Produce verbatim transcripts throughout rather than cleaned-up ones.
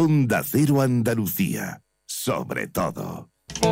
Onda Cero Andalucía, sobre todo.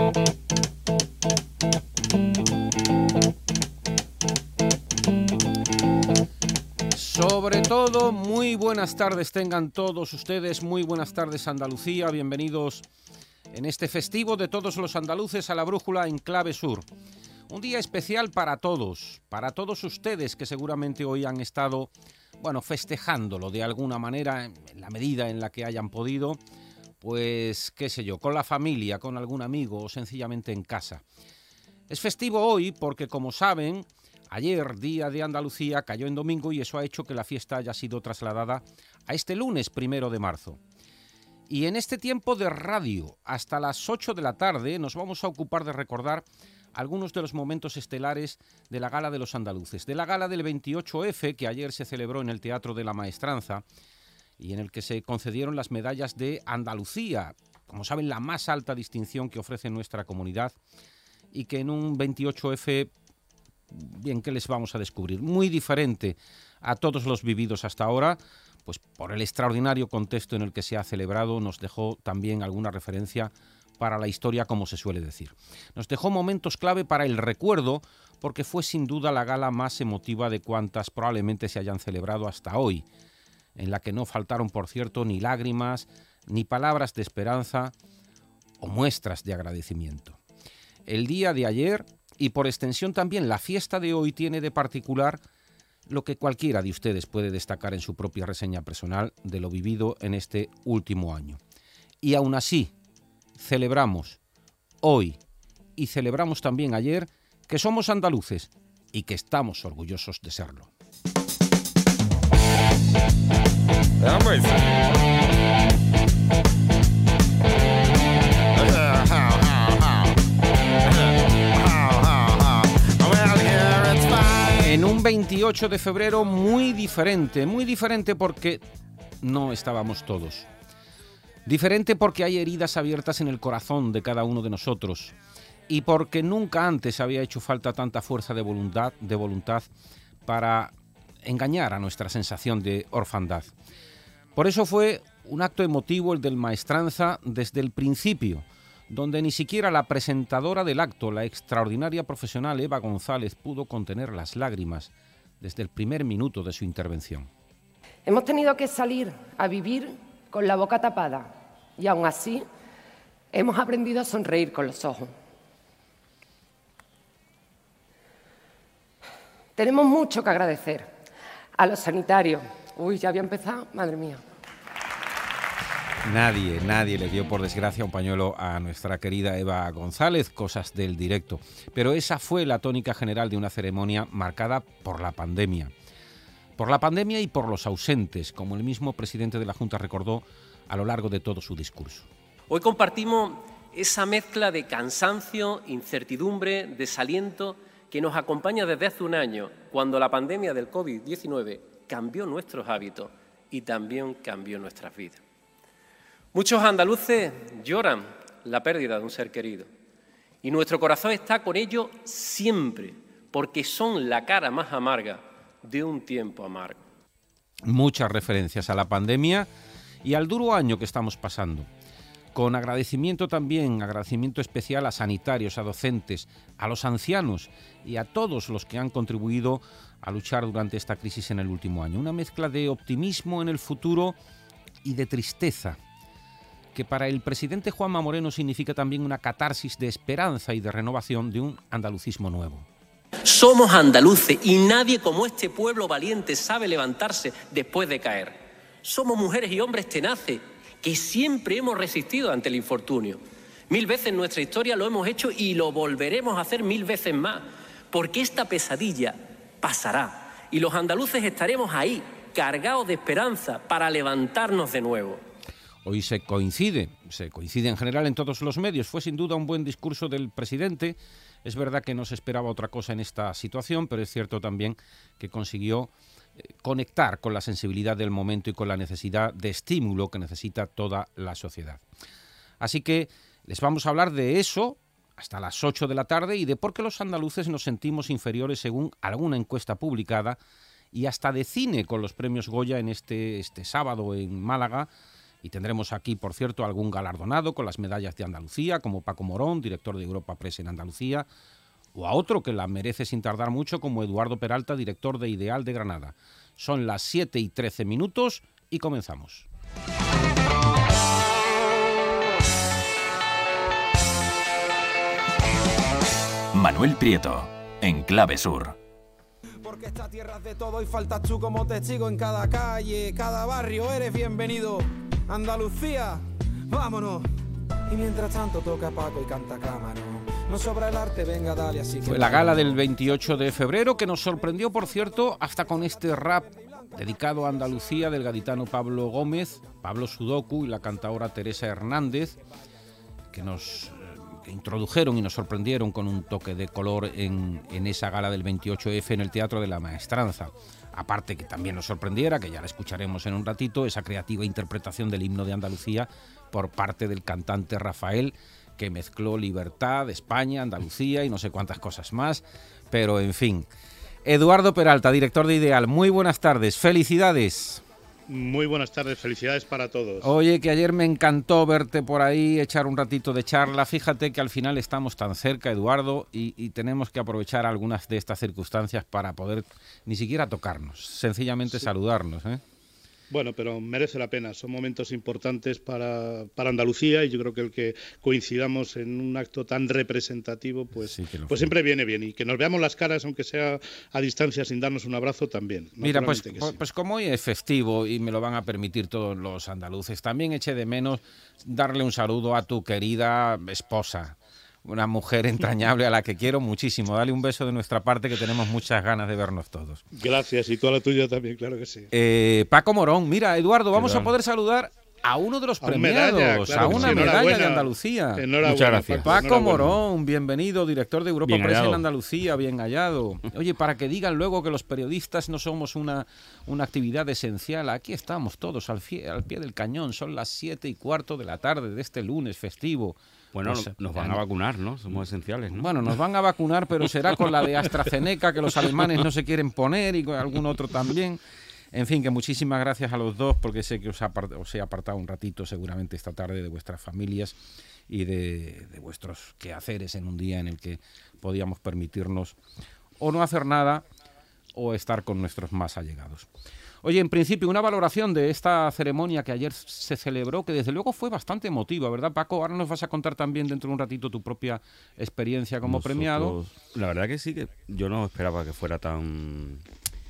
Sobre todo, muy buenas tardes tengan todos ustedes, muy buenas tardes Andalucía, bienvenidos en este festivo de todos los andaluces a la Brújula en Clave Sur. Un día especial para todos, para todos ustedes que seguramente hoy han estado, bueno, festejándolo de alguna manera, en la medida en la que hayan podido, pues, qué sé yo, con la familia, con algún amigo o sencillamente en casa. Es festivo hoy porque, como saben, ayer, Día de Andalucía, cayó en domingo y eso ha hecho que la fiesta haya sido trasladada a este lunes primero de marzo. Y en este tiempo de radio, hasta las ocho de la tarde, nos vamos a ocupar de recordar algunos de los momentos estelares de la Gala de los Andaluces, de la Gala del veintiocho efe, que ayer se celebró en el Teatro de la Maestranza y en el que se concedieron las medallas de Andalucía, como saben, la más alta distinción que ofrece nuestra comunidad, y que en un veintiocho efe, bien, ¿qué les vamos a descubrir? Muy diferente a todos los vividos hasta ahora, pues por el extraordinario contexto en el que se ha celebrado, nos dejó también alguna referencia para la historia, como se suele decir. Nos dejó momentos clave para el recuerdo, porque fue sin duda la gala más emotiva de cuantas probablemente se hayan celebrado hasta hoy, en la que no faltaron, por cierto, ni lágrimas, ni palabras de esperanza o muestras de agradecimiento. El día de ayer, y por extensión también la fiesta de hoy, tiene de particular lo que cualquiera de ustedes puede destacar en su propia reseña personal de lo vivido en este último año. Y aún así, celebramos hoy y celebramos también ayer que somos andaluces y que estamos orgullosos de serlo. En un veintiocho de febrero muy diferente, muy diferente porque no estábamos todos. Diferente porque hay heridas abiertas en el corazón de cada uno de nosotros y porque nunca antes había hecho falta tanta fuerza de voluntad, de voluntad para engañar a nuestra sensación de orfandad. Por eso fue un acto emotivo el del Maestranza desde el principio, donde ni siquiera la presentadora del acto, la extraordinaria profesional Eva González, pudo contener las lágrimas desde el primer minuto de su intervención. Hemos tenido que salir a vivir con la boca tapada y aún así hemos aprendido a sonreír con los ojos. Tenemos mucho que agradecer a los sanitarios. Uy, ya había empezado, madre mía. Nadie, nadie le dio, por desgracia, un pañuelo a nuestra querida Eva González, cosas del directo. Pero esa fue la tónica general de una ceremonia marcada por la pandemia. Por la pandemia y por los ausentes, como el mismo presidente de la Junta recordó a lo largo de todo su discurso. Hoy compartimos esa mezcla de cansancio, incertidumbre, desaliento que nos acompaña desde hace un año, cuando la pandemia del COVID diecinueve cambió nuestros hábitos y también cambió nuestras vidas. Muchos andaluces lloran la pérdida de un ser querido y nuestro corazón está con ellos siempre, porque son la cara más amarga de un tiempo amargo. Muchas referencias a la pandemia y al duro año que estamos pasando. Con agradecimiento también, agradecimiento especial a sanitarios, a docentes, a los ancianos y a todos los que han contribuido a luchar durante esta crisis en el último año. Una mezcla de optimismo en el futuro y de tristeza, que para el presidente Juanma Moreno significa también una catarsis de esperanza y de renovación de un andalucismo nuevo. Somos andaluces y nadie como este pueblo valiente sabe levantarse después de caer. Somos mujeres y hombres tenaces que siempre hemos resistido ante el infortunio. Mil veces en nuestra historia lo hemos hecho y lo volveremos a hacer mil veces más, porque esta pesadilla pasará y los andaluces estaremos ahí, cargados de esperanza para levantarnos de nuevo. Hoy se coincide, se coincide en general en todos los medios. Fue sin duda un buen discurso del presidente. Es verdad que no se esperaba otra cosa en esta situación, pero es cierto también que consiguió conectar con la sensibilidad del momento y con la necesidad de estímulo que necesita toda la sociedad. Así que les vamos a hablar de eso hasta las ocho de la tarde y de por qué los andaluces nos sentimos inferiores según alguna encuesta publicada, y hasta de cine con los premios Goya en este, este sábado en Málaga, Y tendremos aquí, por cierto, algún galardonado con las medallas de Andalucía, como Paco Morón, director de Europa Press en Andalucía, o a otro que la merece sin tardar mucho, como Eduardo Peralta, director de Ideal de Granada. Son las siete y trece minutos y comenzamos. Manuel Prieto, en Clave Sur. Porque esta tierra es de todo y faltas tú como testigo en cada calle, cada barrio, eres bienvenido. Andalucía, vámonos. Y mientras tanto toca Paco y canta Cámara. No sobra el arte, venga, dale, así que... Fue la gala del veintiocho de febrero, que nos sorprendió, por cierto, hasta con este rap dedicado a Andalucía del gaditano Pablo Gómez, Pablo Sudoku y la cantaora Teresa Hernández, que nos que introdujeron y nos sorprendieron con un toque de color en, en esa gala del veintiocho efe en el Teatro de la Maestranza. Aparte que también nos sorprendiera, que ya la escucharemos en un ratito, esa creativa interpretación del himno de Andalucía por parte del cantante Rafael, que mezcló libertad, España, Andalucía y no sé cuántas cosas más, pero en fin. Eduardo Peralta, director de Ideal, muy buenas tardes, felicidades. Muy buenas tardes, felicidades para todos. Oye, que ayer me encantó verte por ahí, echar un ratito de charla. Fíjate que al final estamos tan cerca, Eduardo, y, y tenemos que aprovechar algunas de estas circunstancias para poder ni siquiera tocarnos, sencillamente sí. saludarnos, ¿eh? Bueno, pero merece la pena, son momentos importantes para, para Andalucía y yo creo que el que coincidamos en un acto tan representativo, pues, sí pues siempre viene bien. Y que nos veamos las caras, aunque sea a distancia, sin darnos un abrazo, también. Mira, pues, sí. pues como hoy es festivo y me lo van a permitir todos los andaluces, también eché de menos darle un saludo a tu querida esposa. Una mujer entrañable a la que quiero muchísimo. Dale un beso de nuestra parte, que tenemos muchas ganas de vernos todos. Gracias, y tú a la tuya también, claro que sí. Eh, Paco Morón, mira, Eduardo, vamos a poder saludar a uno de los premiados, a, medalla, claro, a una sí, medalla de Andalucía. Muchas gracias. Paco Morón, bienvenido, director de Europa Press en Andalucía, bien hallado. Oye, para que digan luego que los periodistas no somos una, una actividad esencial, aquí estamos todos al, fie, al pie del cañón, son las siete y cuarto de la tarde de este lunes festivo. Bueno, pues, nos van a vacunar, ¿no? Somos esenciales, ¿no? Bueno, nos van a vacunar, pero será con la de AstraZeneca, que los alemanes no se quieren poner, y con algún otro también. En fin, que muchísimas gracias a los dos, porque sé que os, apart- os he apartado un ratito seguramente esta tarde de vuestras familias y de, de vuestros quehaceres en un día en el que podíamos permitirnos o no hacer nada o estar con nuestros más allegados. Oye, en principio, una valoración de esta ceremonia que ayer se celebró, que desde luego fue bastante emotiva, ¿verdad, Paco? Ahora nos vas a contar también dentro de un ratito tu propia experiencia como Nosotros, premiado. La verdad que sí, que yo no esperaba que fuera tan...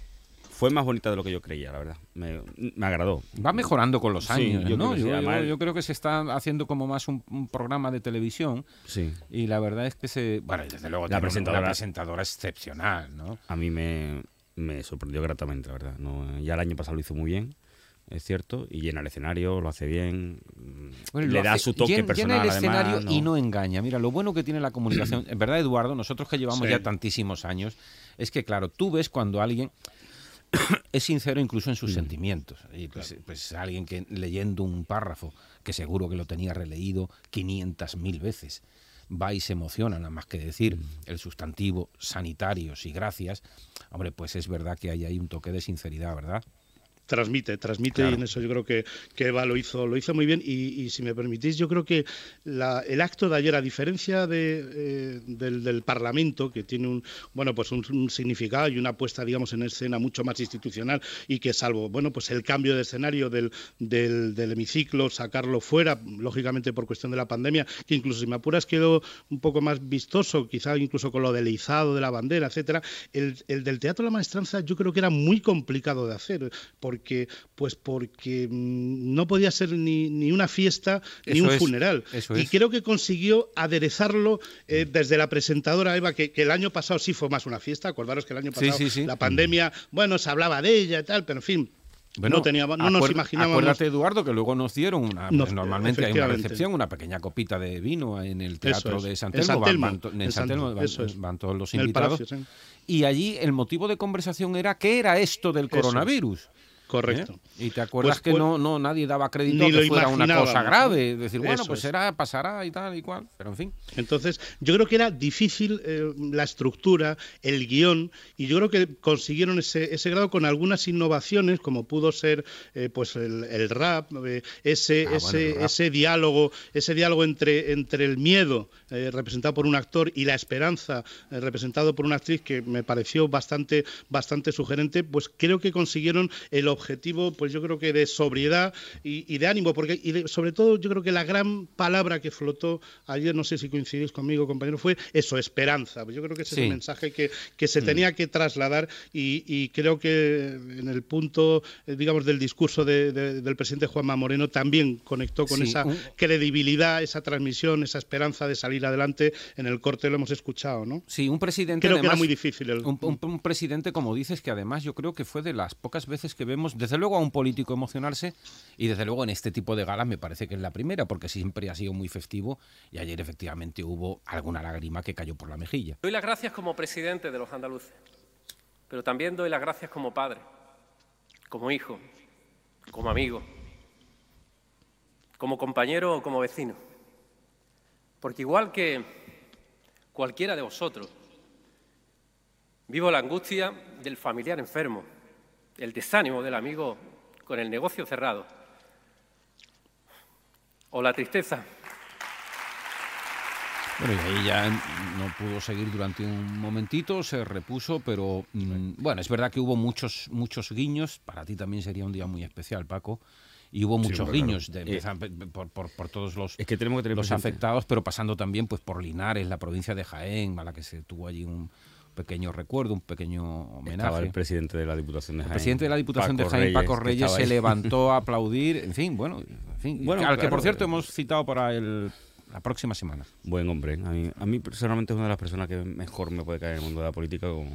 Fue más bonita de lo que yo creía, la verdad. Me, me agradó. Va mejorando con los años, sí, yo ¿no? Creo yo, yo, yo creo que se está haciendo como más un, un programa de televisión. Sí. Y la verdad es que se... Bueno, desde luego la presentadora, una presentadora excepcional, ¿no? A mí me... Me sorprendió gratamente, la verdad. No, ya el año pasado lo hizo muy bien, es cierto, y llena el escenario, lo hace bien, bueno, le da hace, su toque llena, personal. Llena el escenario además, ¿no? Y no engaña. Mira, lo bueno que tiene la comunicación, en verdad, Eduardo, nosotros que llevamos sí. ya tantísimos años, es que, claro, tú ves cuando alguien es sincero incluso en sus mm. sentimientos. Y pues, claro. pues alguien que leyendo un párrafo, que seguro que lo tenía releído quinientas mil veces, va y se emociona, nada más que decir el sustantivo sanitarios y gracias, hombre, pues es verdad que hay ahí un toque de sinceridad, ¿verdad? Transmite, transmite claro. Y en eso yo creo que, que Eva lo hizo, lo hizo muy bien y, y si me permitís, yo creo que la, el acto de ayer, a diferencia de, eh, del, del Parlamento, que tiene un bueno pues un, un significado y una puesta, digamos, en escena mucho más institucional y que salvo, bueno, pues el cambio de escenario del, del, del hemiciclo, sacarlo fuera, lógicamente por cuestión de la pandemia, que incluso si me apuras quedó un poco más vistoso, quizá incluso con lo del izado de la bandera, etcétera, el, el del Teatro de la Maestranza yo creo que era muy complicado de hacer, porque Porque, pues porque mmm, no podía ser ni, ni una fiesta ni eso un es, funeral. Eso y es. creo que consiguió aderezarlo eh, desde la presentadora Eva, que, que el año pasado sí fue más una fiesta. Acordaros que el año pasado sí, sí, sí. la pandemia, bueno, se hablaba de ella y tal, pero en fin. Bueno, no, teníamos, no nos imaginábamos. Acuérdate, Eduardo, que luego nos dieron una, nos, normalmente hay una recepción, una pequeña copita de vino en el Teatro es, de San Telmo. En San Telmo, van, van, en San Telmo van, es. van todos los en invitados. Palacio, sí. Y allí el motivo de conversación era ¿qué era esto del coronavirus? Correcto. ¿Eh? Y te acuerdas pues, que no, no nadie daba crédito a que fuera una cosa grave. Decir, bueno, pues será, pasará y tal y cual. Pero en fin. Entonces, yo creo que era difícil eh, la estructura, el guión, y yo creo que consiguieron ese, ese grado con algunas innovaciones, como pudo ser eh, pues el, el rap, eh, ese, ah, ese, bueno, rap. ese diálogo, ese diálogo entre, entre el miedo eh, representado por un actor y la esperanza eh, representado por una actriz, que me pareció bastante, bastante sugerente. Pues creo que consiguieron el objetivo, pues yo creo que de sobriedad y, y de ánimo, porque y de, sobre todo yo creo que la gran palabra que flotó ayer, no sé si coincidís conmigo, compañero, fue eso, esperanza. Yo creo que ese sí. es el mensaje que, que se mm. tenía que trasladar, y, y creo que en el punto, digamos, del discurso de, de, del presidente Juanma Moreno también conectó con sí. esa un... credibilidad, esa transmisión, esa esperanza de salir adelante. En el corte lo hemos escuchado, ¿no? Sí, un presidente creo además, que era muy difícil. El... Un, un, un presidente, como dices, que además yo creo que fue de las pocas veces que vemos, desde luego, a un político emocionarse, y desde luego en este tipo de galas me parece que es la primera, porque siempre ha sido muy festivo, y ayer efectivamente hubo alguna lágrima que cayó por la mejilla. Doy las gracias como presidente de los andaluces, pero también doy las gracias como padre, como hijo, como amigo, como compañero o como vecino. Porque igual que cualquiera de vosotros, vivo la angustia del familiar enfermo, el desánimo del amigo con el negocio cerrado, o la tristeza. Bueno, y ahí ya no pudo seguir durante un momentito, se repuso, pero mmm, bueno, es verdad que hubo muchos, muchos guiños. Para ti también sería un día muy especial, Paco. Y hubo muchos sí, guiños claro. de, empezar, eh, por, por, por todos los, es que tenemos que tener los afectados, pero pasando también pues por Linares, la provincia de Jaén, a la que se tuvo allí un pequeño recuerdo, un pequeño homenaje. Estaba el presidente de la Diputación de Jaén. El presidente de la Diputación Paco de Jaén, Reyes, Paco Reyes, se levantó a aplaudir. En fin, bueno, en fin bueno al claro, que por cierto eh, hemos citado para el, la próxima semana. Buen hombre. A mí, a mí personalmente es una de las personas que mejor me puede caer en el mundo de la política, con,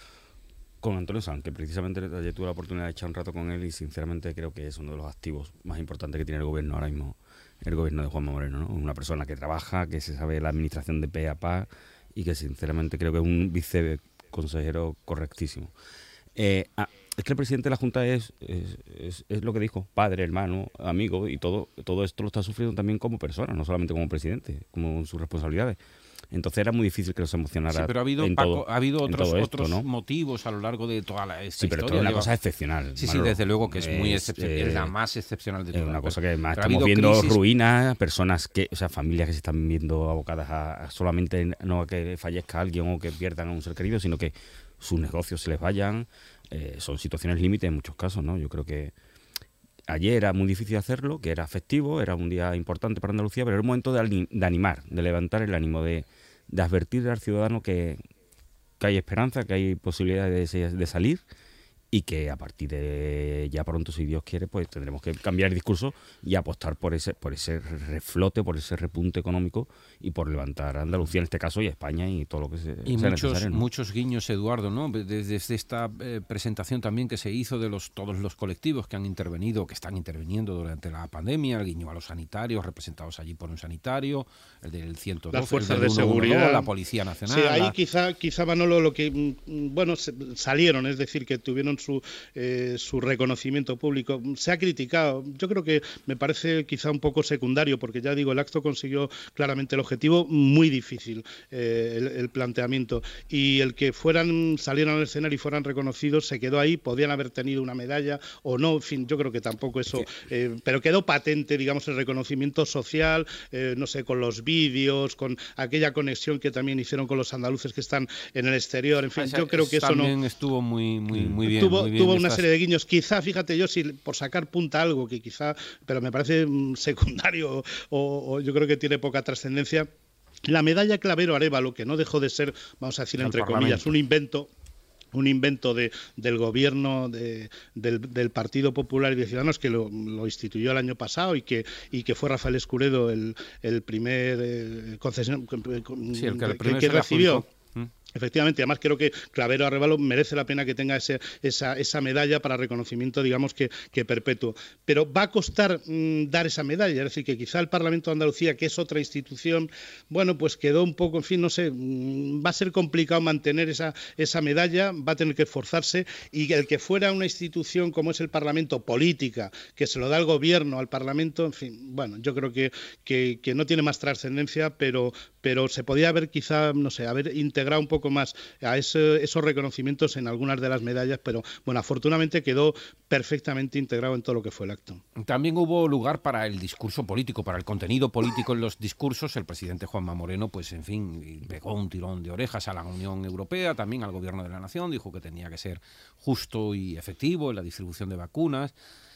con Antonio Sanz, que precisamente ayer tuve la oportunidad de echar un rato con él, y sinceramente creo que es uno de los activos más importantes que tiene el gobierno ahora mismo, el gobierno de Juanma Moreno, ¿no? Una persona que trabaja, que se sabe la administración de pe a pa, y que sinceramente creo que es un viceconsejero correctísimo. Eh, ah, es que el presidente de la Junta es, es, es, es lo que dijo, padre, hermano, amigo, y todo, todo esto lo está sufriendo también como persona, no solamente como presidente, como sus responsabilidades. Entonces era muy difícil que nos emocionara. Sí, pero ha habido, en Paco, todo, ha habido otros, esto, otros ¿no? motivos a lo largo de toda la esta Sí, pero historia. esto es una Lleva... cosa excepcional. Sí, Manolo. sí, desde luego que es, es muy excepcional, eh, es la más excepcional de todas. Es una cosa que más pero estamos viendo crisis... ruinas, personas que, o sea, familias que se están viendo abocadas a, a solamente no a que fallezca alguien o que pierdan a un ser querido, sino que sus negocios se les vayan. Eh, son situaciones límite en muchos casos, ¿no? Yo creo que ayer era muy difícil hacerlo, que era festivo, era un día importante para Andalucía, pero era un momento de, de animar, de levantar el ánimo, de, de advertir al ciudadano que, que hay esperanza, que hay posibilidades de, de salir, y que a partir de ya pronto, si Dios quiere, pues tendremos que cambiar el discurso y apostar por ese por ese reflote, por ese repunte económico, y por levantar a Andalucía en este caso, y a España, y todo lo que se, y sea muchos, necesario, ¿no? muchos guiños, Eduardo, ¿no? Desde, desde esta eh, presentación también que se hizo de los todos los colectivos que han intervenido, que están interviniendo durante la pandemia, el guiño a los sanitarios, representados allí por un sanitario, el del ciento doce, las fuerzas el del de seguridad, la Policía Nacional. Sí, ahí la... quizá, quizá Manolo, lo que, bueno, salieron, es decir, que tuvieron su eh, su reconocimiento público. Se ha criticado, yo creo que me parece quizá un poco secundario, porque ya digo, el acto consiguió claramente el objetivo, muy difícil eh, el, el planteamiento, y el que fueran, salieran al escenario y fueran reconocidos, se quedó ahí. Podían haber tenido una medalla o no, en fin, yo creo que tampoco eso, eh, pero quedó patente, digamos, el reconocimiento social, eh, no sé, con los vídeos, con aquella conexión que también hicieron con los andaluces que están en el exterior, en fin, o sea, yo creo que eso también no... estuvo muy, muy, muy bien. Tuvo, muy bien tuvo una estas... serie de guiños, quizá, fíjate yo, si por sacar punta algo que quizá, pero me parece secundario, o, o yo creo que tiene poca trascendencia, la medalla Clavero Arévalo, que no dejó de ser, vamos a decir entre comillas, un invento, un invento de, del gobierno de, del, del Partido Popular y de Ciudadanos, que lo, lo instituyó el año pasado, y que y que fue Rafael Escuredo el, el primer eh, concesión sí, el que, el que, que recibió. ¿Mm? Efectivamente, además creo que Clavero Arévalo merece la pena que tenga ese, esa, esa medalla para reconocimiento, digamos, que, que perpetuo. Pero va a costar mmm, dar esa medalla, es decir, que quizá el Parlamento de Andalucía, que es otra institución, bueno, pues quedó un poco, en fin, no sé, mmm, va a ser complicado mantener esa, esa medalla, va a tener que esforzarse, y el que fuera una institución como es el Parlamento, política, que se lo da el Gobierno al Parlamento, en fin, bueno, yo creo que, que, que no tiene más trascendencia, pero, pero se podía haber quizá, no sé, haber integrado un poco más a ese, esos reconocimientos en algunas de las medallas, pero bueno, afortunadamente quedó perfectamente integrado en todo lo que fue el acto. También hubo lugar para el discurso político, para el contenido político en los discursos. El presidente Juanma Moreno, pues en fin, pegó un tirón de orejas a la Unión Europea, también al Gobierno de la Nación, dijo que tenía que ser justo y efectivo en la distribución de vacunas.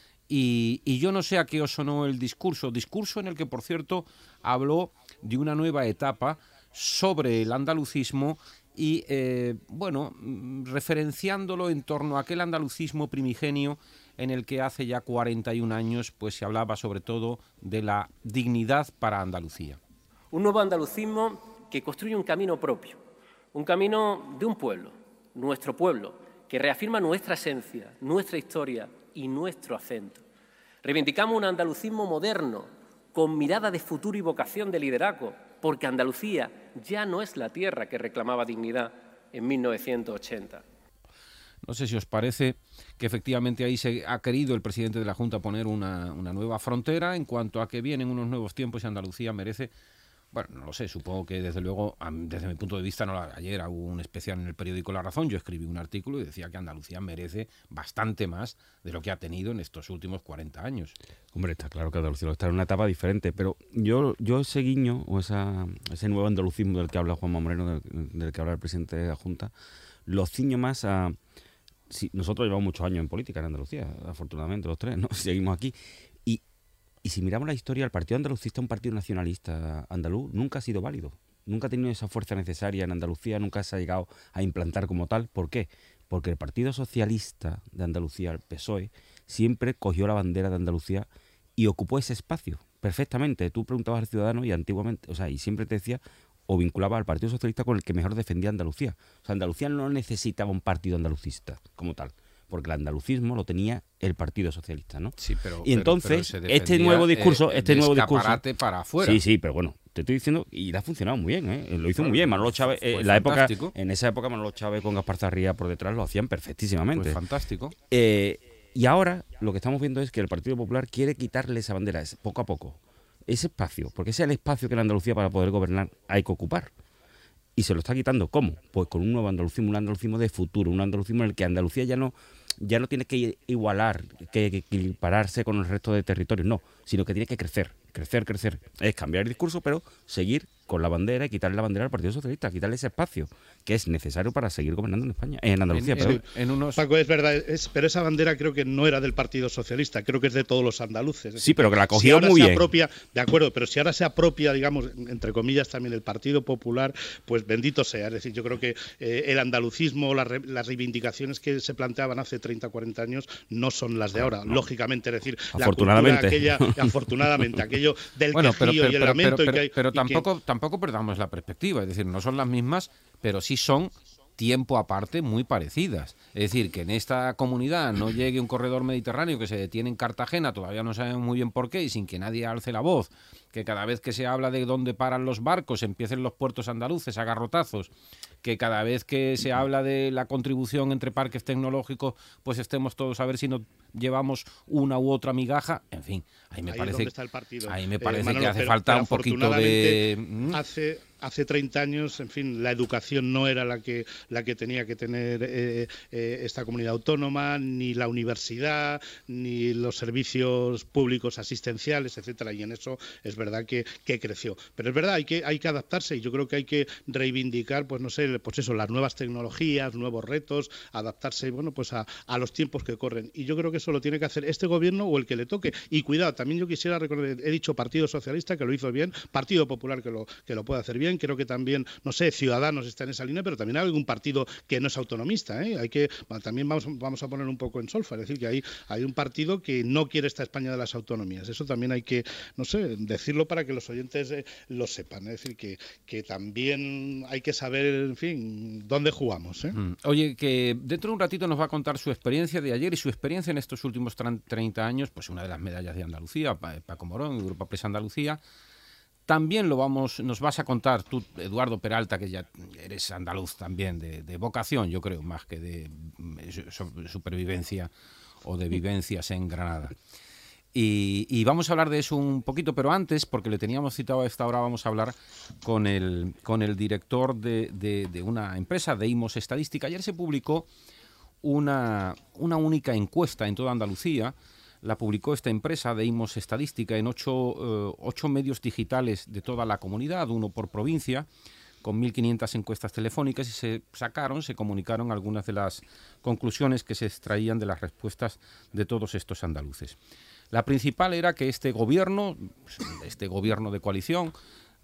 Y, y yo no sé a qué os sonó el discurso, discurso en el que, por cierto, habló de una nueva etapa sobre el andalucismo y, eh, bueno, referenciándolo en torno a aquel andalucismo primigenio en el que hace ya cuarenta y un años pues se hablaba sobre todo de la dignidad para Andalucía. Un nuevo andalucismo que construye un camino propio, un camino de un pueblo, nuestro pueblo, que reafirma nuestra esencia, nuestra historia y nuestro acento. Reivindicamos un andalucismo moderno, con mirada de futuro y vocación de liderazgo, porque Andalucía ya no es la tierra que reclamaba dignidad en mil novecientos ochenta. No sé si os parece que efectivamente ahí se ha querido el presidente de la Junta poner una, una nueva frontera en cuanto a que vienen unos nuevos tiempos y Andalucía merece... Bueno, no lo sé, supongo que desde luego, desde mi punto de vista, no, ayer hubo un especial en el periódico La Razón, yo escribí un artículo y decía que Andalucía merece bastante más de lo que ha tenido en estos últimos cuarenta años. Hombre, está claro que Andalucía está en una etapa diferente, pero yo yo ese guiño o esa, ese nuevo andalucismo del que habla Juanma Moreno, del, del que habla el presidente de la Junta, lo ciño más a... Si, nosotros llevamos muchos años en política en Andalucía, afortunadamente los tres, ¿no? Seguimos aquí. Y Y si miramos la historia, el Partido Andalucista, un partido nacionalista andaluz, nunca ha sido válido. Nunca ha tenido esa fuerza necesaria en Andalucía, nunca se ha llegado a implantar como tal. ¿Por qué? Porque el Partido Socialista de Andalucía, el P S O E, siempre cogió la bandera de Andalucía y ocupó ese espacio perfectamente. Tú preguntabas al ciudadano y antiguamente, o sea, y siempre te decía o vinculaba al Partido Socialista con el que mejor defendía Andalucía. O sea, Andalucía no necesitaba un partido andalucista como tal, porque el andalucismo lo tenía el Partido Socialista, ¿no? Sí, pero y entonces pero, pero este nuevo discurso, eh, este nuevo discurso para afuera. Sí, sí, pero bueno, te estoy diciendo y le ha funcionado muy bien, ¿eh? Lo hizo claro, muy bien Manolo Chávez, eh, pues en la época, fantástico. en esa época Manolo Chávez con Gaspar Zarría por detrás lo hacían perfectísimamente. Pues fantástico. Eh, y ahora lo que estamos viendo es que el Partido Popular quiere quitarle esa bandera, es, poco a poco, ese espacio, porque ese es el espacio que en Andalucía para poder gobernar hay que ocupar. Y se lo está quitando, ¿cómo? Pues con un nuevo andalucismo, un andalucismo de futuro, un andalucismo en el que Andalucía ya no ya no tiene que igualar, que, que equipararse con el resto de territorios, no, sino que tiene que crecer, crecer, crecer. Es cambiar el discurso, pero seguir con la bandera y quitarle la bandera al Partido Socialista, quitarle ese espacio que es necesario para seguir gobernando en España, en Andalucía. En, perdón. en, en unos... Paco, es verdad, es, pero esa bandera creo que no era del Partido Socialista, creo que es de todos los andaluces. Sí, pero que la cogió si ahora muy se bien. Apropia, de acuerdo, pero si ahora se apropia, digamos, entre comillas, también el Partido Popular, pues bendito sea. Es decir, yo creo que eh, el andalucismo, las, re, las reivindicaciones que se planteaban hace treinta, cuarenta años no son las de ahora, no. Lógicamente, es decir, afortunadamente. la cultura aquella, afortunadamente, aquello del bueno, quejío pero, pero, y el pero, lamento. Pero, y que hay, pero y tampoco, que... tampoco perdamos la perspectiva, es decir, no son las mismas, pero sí son tiempo aparte muy parecidas. Es decir, que en esta comunidad no llegue un corredor mediterráneo que se detiene en Cartagena, todavía no sabemos muy bien por qué, y sin que nadie alce la voz, que cada vez que se habla de dónde paran los barcos empiecen los puertos andaluces a garrotazos, que cada vez que se habla de la contribución entre parques tecnológicos, pues estemos todos a ver si nos llevamos una u otra migaja, en fin, ahí me ahí parece, está el partido. ahí me parece eh, Manolo, que hace pero, falta pero un poquito de... Hace, hace treinta años, en fin, la educación no era la que, la que tenía que tener eh, eh, esta comunidad autónoma, ni la universidad, ni los servicios públicos asistenciales, etcétera, y en eso es verdad que, que creció. Pero es verdad, hay que, hay que adaptarse y yo creo que hay que reivindicar, pues no sé, pues eso, las nuevas tecnologías, nuevos retos, adaptarse, bueno, pues a, a los tiempos que corren. Y yo creo que eso lo tiene que hacer este gobierno o el que le toque. Y cuidado, también yo quisiera recordar, he dicho Partido Socialista, que lo hizo bien, Partido Popular, que lo, que lo puede hacer bien, bien, creo que también, no sé, Ciudadanos está en esa línea, pero también hay algún partido que no es autonomista, ¿eh? Hay que, también vamos, vamos a poner un poco en solfa, es decir, que hay, hay un partido que no quiere esta España de las autonomías. Eso también hay que, no sé, decirlo para que los oyentes eh, lo sepan, es decir, que, que también hay que saber, en fin, dónde jugamos, ¿eh? Mm. Oye, que dentro de un ratito nos va a contar su experiencia de ayer y su experiencia en estos últimos treinta años, pues una de las medallas de Andalucía, Paco Morón, Europa Press Andalucía. También lo vamos, nos vas a contar tú, Eduardo Peralta, que ya eres andaluz también, de, de vocación, yo creo, más que de supervivencia o de vivencias en Granada. Y, y vamos a hablar de eso un poquito, pero antes, porque le teníamos citado a esta hora, vamos a hablar con el, con el director de, de, de una empresa, Deimos Estadística. Ayer se publicó una, una única encuesta en toda Andalucía. La publicó esta empresa, Deimos Estadística, en ocho, eh, ocho medios digitales de toda la comunidad, uno por provincia, con mil quinientas encuestas telefónicas, y se sacaron, se comunicaron algunas de las conclusiones que se extraían de las respuestas de todos estos andaluces. La principal era que este gobierno, este gobierno de coalición,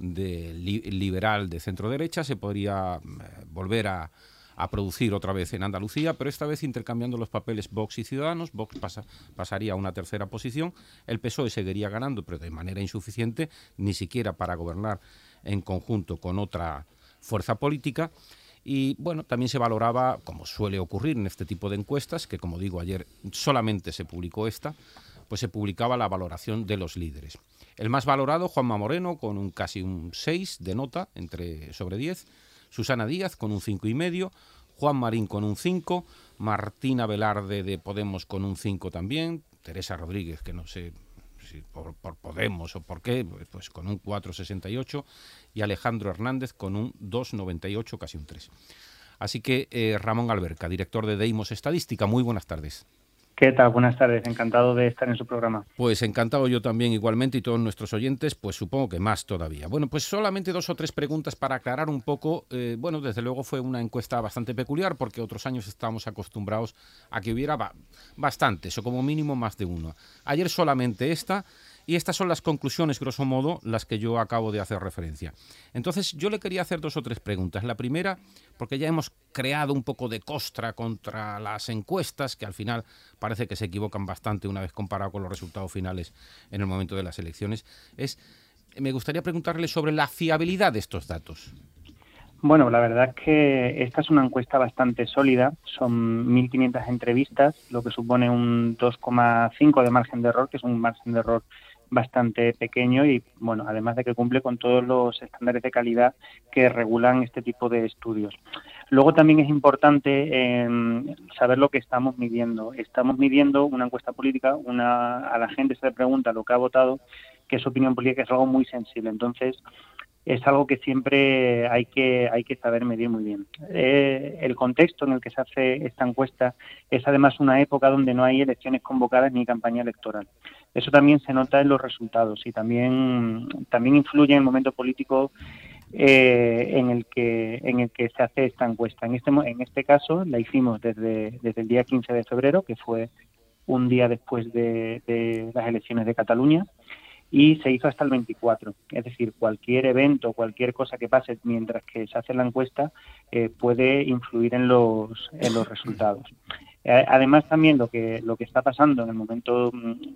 de li, liberal de centro-derecha, se podría eh, volver a, a producir otra vez en Andalucía, pero esta vez intercambiando los papeles Vox y Ciudadanos. Vox pasa, pasaría a una tercera posición, el P S O E seguiría ganando, pero de manera insuficiente, ni siquiera para gobernar en conjunto con otra fuerza política. Y bueno, también se valoraba, como suele ocurrir en este tipo de encuestas, que como digo, ayer solamente se publicó esta, pues se publicaba la valoración de los líderes. El más valorado, Juanma Moreno, con un casi un seis de nota, entre sobre diez, Susana Díaz con un cinco y medio, Juan Marín con un cinco, Martina Velarde de Podemos con un cinco también, Teresa Rodríguez, que no sé si por, por Podemos o por qué, pues con un cuatro sesenta y ocho, y Alejandro Hernández con un dos noventa y ocho, casi un tres. Así que eh, Ramón Alberca, director de Deimos Estadística, muy buenas tardes. ¿Qué tal? Buenas tardes, encantado de estar en su programa. Pues encantado yo también igualmente, y todos nuestros oyentes, pues supongo que más todavía. Bueno, pues solamente dos o tres preguntas para aclarar un poco. Eh, bueno, desde luego fue una encuesta bastante peculiar, porque otros años estábamos acostumbrados a que hubiera ba- bastantes, o como mínimo más de uno. Ayer solamente esta, y estas son las conclusiones, grosso modo, las que yo acabo de hacer referencia. Entonces, yo le quería hacer dos o tres preguntas. La primera, porque ya hemos creado un poco de costra contra las encuestas, que al final parece que se equivocan bastante una vez comparado con los resultados finales en el momento de las elecciones, es, me gustaría preguntarle sobre la fiabilidad de estos datos. Bueno, la verdad es que esta es una encuesta bastante sólida, son mil quinientas entrevistas, lo que supone un dos coma cinco de margen de error, que es un margen de error bastante pequeño y, bueno, además de que cumple con todos los estándares de calidad que regulan este tipo de estudios. Luego también es importante eh, saber lo que estamos midiendo. Estamos midiendo una encuesta política, una, a la gente se le pregunta lo que ha votado, que es opinión política, que es algo muy sensible. Entonces, es algo que siempre hay que hay que saber medir muy bien. Eh, el contexto en el que se hace esta encuesta es además una época donde no hay elecciones convocadas ni campaña electoral. Eso también se nota en los resultados y también también influye en el momento político eh, en el que en el que se hace esta encuesta. En este en este caso la hicimos desde desde el día quince de febrero, que fue un día después de, de las elecciones de Cataluña, y se hizo hasta el veinticuatro. Es decir, cualquier evento, cualquier cosa que pase mientras que se hace la encuesta eh, puede influir en los en los resultados. Eh, además, también lo que lo que está pasando en el momento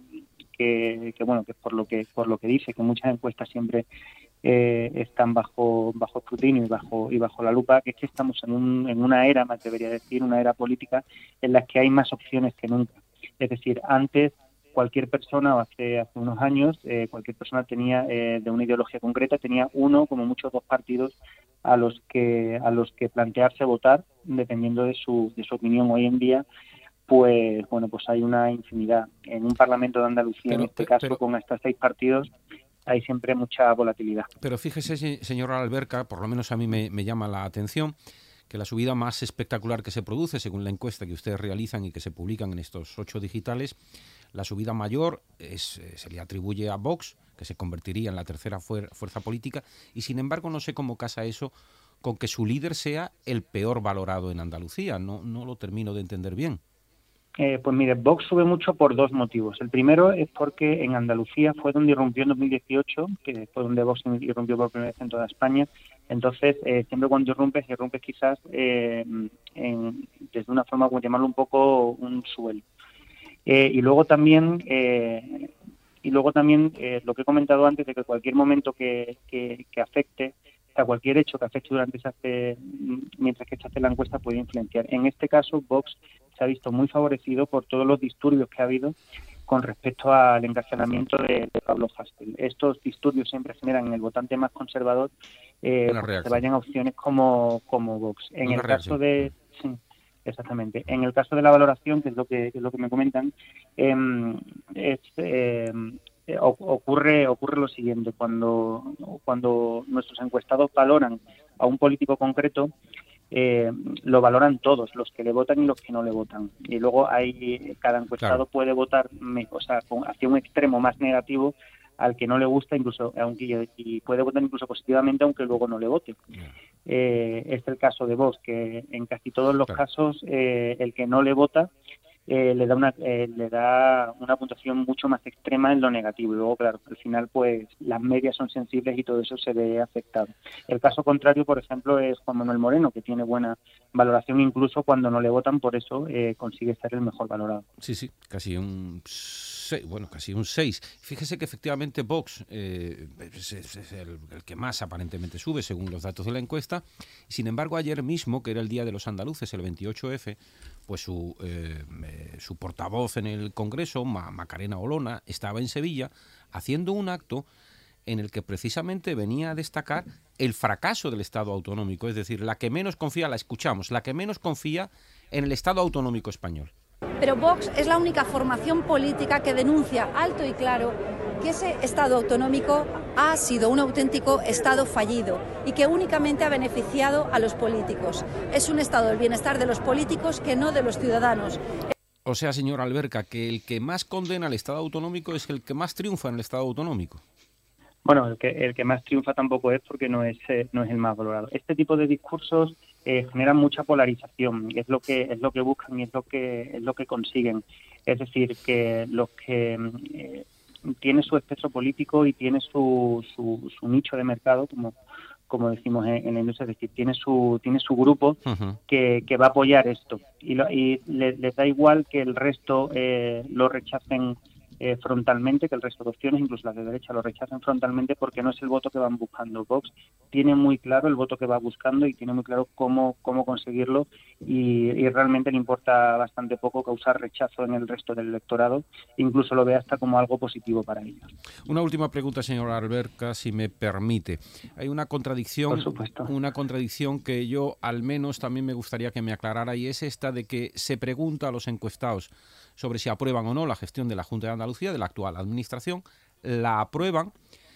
que, que bueno que por lo que por lo que dice que muchas encuestas siempre eh, están bajo bajo escrutinio y bajo y bajo la lupa, que es que estamos en un en una era, me atrevería a decir, una era política en la que hay más opciones que nunca. Es decir, antes cualquier persona, o hace, hace unos años, eh, cualquier persona tenía eh, de una ideología concreta, tenía uno, como muchos dos partidos a los que a los que plantearse votar, dependiendo de su, de su opinión. Hoy en día, pues bueno, pues hay una infinidad. En un Parlamento de Andalucía, pero, en este caso, pero, con hasta seis partidos, hay siempre mucha volatilidad. Pero fíjese, señor Alberca, por lo menos a mí me, me llama la atención que la subida más espectacular que se produce, según la encuesta que ustedes realizan y que se publican en estos ocho digitales, la subida mayor es, se le atribuye a Vox, que se convertiría en la tercera fuer- fuerza política, y sin embargo no sé cómo casa eso con que su líder sea el peor valorado en Andalucía. No, no lo termino de entender bien. Eh, pues mire, Vox sube mucho por dos motivos. El primero es porque en Andalucía fue donde irrumpió en dos mil dieciocho, que fue donde Vox irrumpió por primera vez en toda España. Entonces, eh, siempre cuando irrumpes, irrumpes quizás eh, en, desde una forma, como llamarlo un poco, un suelo. Eh, y luego también, eh, y luego también eh, lo que he comentado antes, de que cualquier momento que, que, que afecte, o sea, cualquier hecho que afecte durante ese hace, mientras que se hace la encuesta puede influenciar. En este caso, Vox se ha visto muy favorecido por todos los disturbios que ha habido con respecto al encarcelamiento de, de Pablo Hasél. Estos disturbios siempre generan en el votante más conservador eh, que se vayan a opciones como, como Vox. En Una el reacción. caso de... Sí, exactamente. En el caso de la valoración, que es lo que, que es lo que me comentan, eh, es... Eh, ocurre ocurre lo siguiente: cuando cuando nuestros encuestados valoran a un político concreto, eh, lo valoran todos, los que le votan y los que no le votan, y luego hay cada encuestado claro. puede votar, o sea, hacia un extremo más negativo al que no le gusta, incluso aunque y puede votar incluso positivamente aunque luego no le vote. Yeah. Eh, es el caso de Vox, que en casi todos los claro. casos eh, el que no le vota Eh, le da una eh, le da una puntuación mucho más extrema en lo negativo, y luego claro, al final pues las medias son sensibles y todo eso se ve afectado. El caso contrario, por ejemplo, es Juan Manuel Moreno, que tiene buena valoración incluso cuando no le votan, por eso eh, consigue ser el mejor valorado. Sí, sí, casi un seis, bueno, casi un seis. Fíjese que efectivamente Vox eh, es, es el, el que más aparentemente sube según los datos de la encuesta. Sin embargo, ayer mismo, que era el Día de los Andaluces, el veintiocho efe, pues su, eh, eh, su portavoz en el Congreso, Ma- Macarena Olona, estaba en Sevilla haciendo un acto en el que precisamente venía a destacar el fracaso del Estado autonómico, es decir, la que menos confía, la escuchamos, la que menos confía en el Estado autonómico español. Pero Vox es la única formación política que denuncia alto y claro que ese Estado autonómico ha sido un auténtico Estado fallido y que únicamente ha beneficiado a los políticos. Es un Estado del bienestar de los políticos que no de los ciudadanos. O sea, señor Alberca, que el que más condena al Estado autonómico es el que más triunfa en el Estado autonómico. Bueno, el que, el que más triunfa tampoco es, porque no es eh, no es el más valorado. Este tipo de discursos eh, generan mucha polarización, es lo que es lo que buscan y es lo que es lo que consiguen. Es decir, que los que eh, tienen su espectro político y tiene su, su, su nicho de mercado, como como decimos en, en la industria, es decir, tiene su tiene su grupo uh-huh. que, que va a apoyar esto, y, lo, y les, les da igual que el resto eh, lo rechacen Eh, frontalmente, que el resto de opciones, incluso las de derecha, lo rechazan frontalmente, porque no es el voto que van buscando. Vox tiene muy claro el voto que va buscando y tiene muy claro cómo cómo conseguirlo, y, y realmente le importa bastante poco causar rechazo en el resto del electorado, incluso lo ve hasta como algo positivo para ellos. Una última pregunta, señor Alberca, si me permite. Hay una contradicción, Por supuesto. una contradicción que yo al menos también me gustaría que me aclarara, y es esta de que se pregunta a los encuestados sobre si aprueban o no la gestión de la Junta de Andalucía, de la actual administración, la aprueban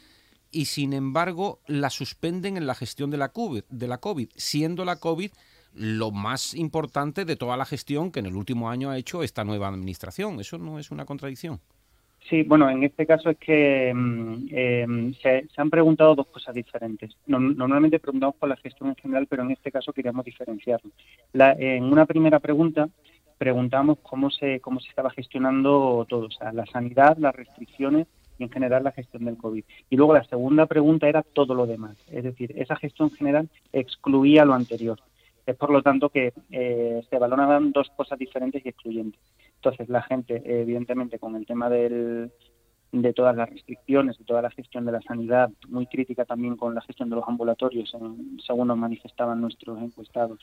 y sin embargo la suspenden en la gestión de la COVID, de la COVID, siendo la COVID lo más importante de toda la gestión que en el último año ha hecho esta nueva administración. ¿Eso no es una contradicción? Sí, bueno, en este caso es que eh, se, se han preguntado dos cosas diferentes. No, normalmente preguntamos por la gestión en general, pero en este caso queríamos diferenciarlo. La, en una primera pregunta preguntamos cómo se cómo se estaba gestionando todo, o sea, la sanidad, las restricciones y en general la gestión del COVID. Y luego la segunda pregunta era todo lo demás, es decir, esa gestión general excluía lo anterior. Es por lo tanto que eh, se valoraban dos cosas diferentes y excluyentes. Entonces la gente, eh, evidentemente, con el tema del, de todas las restricciones, de toda la gestión de la sanidad, muy crítica también con la gestión de los ambulatorios, en, según nos manifestaban nuestros encuestados.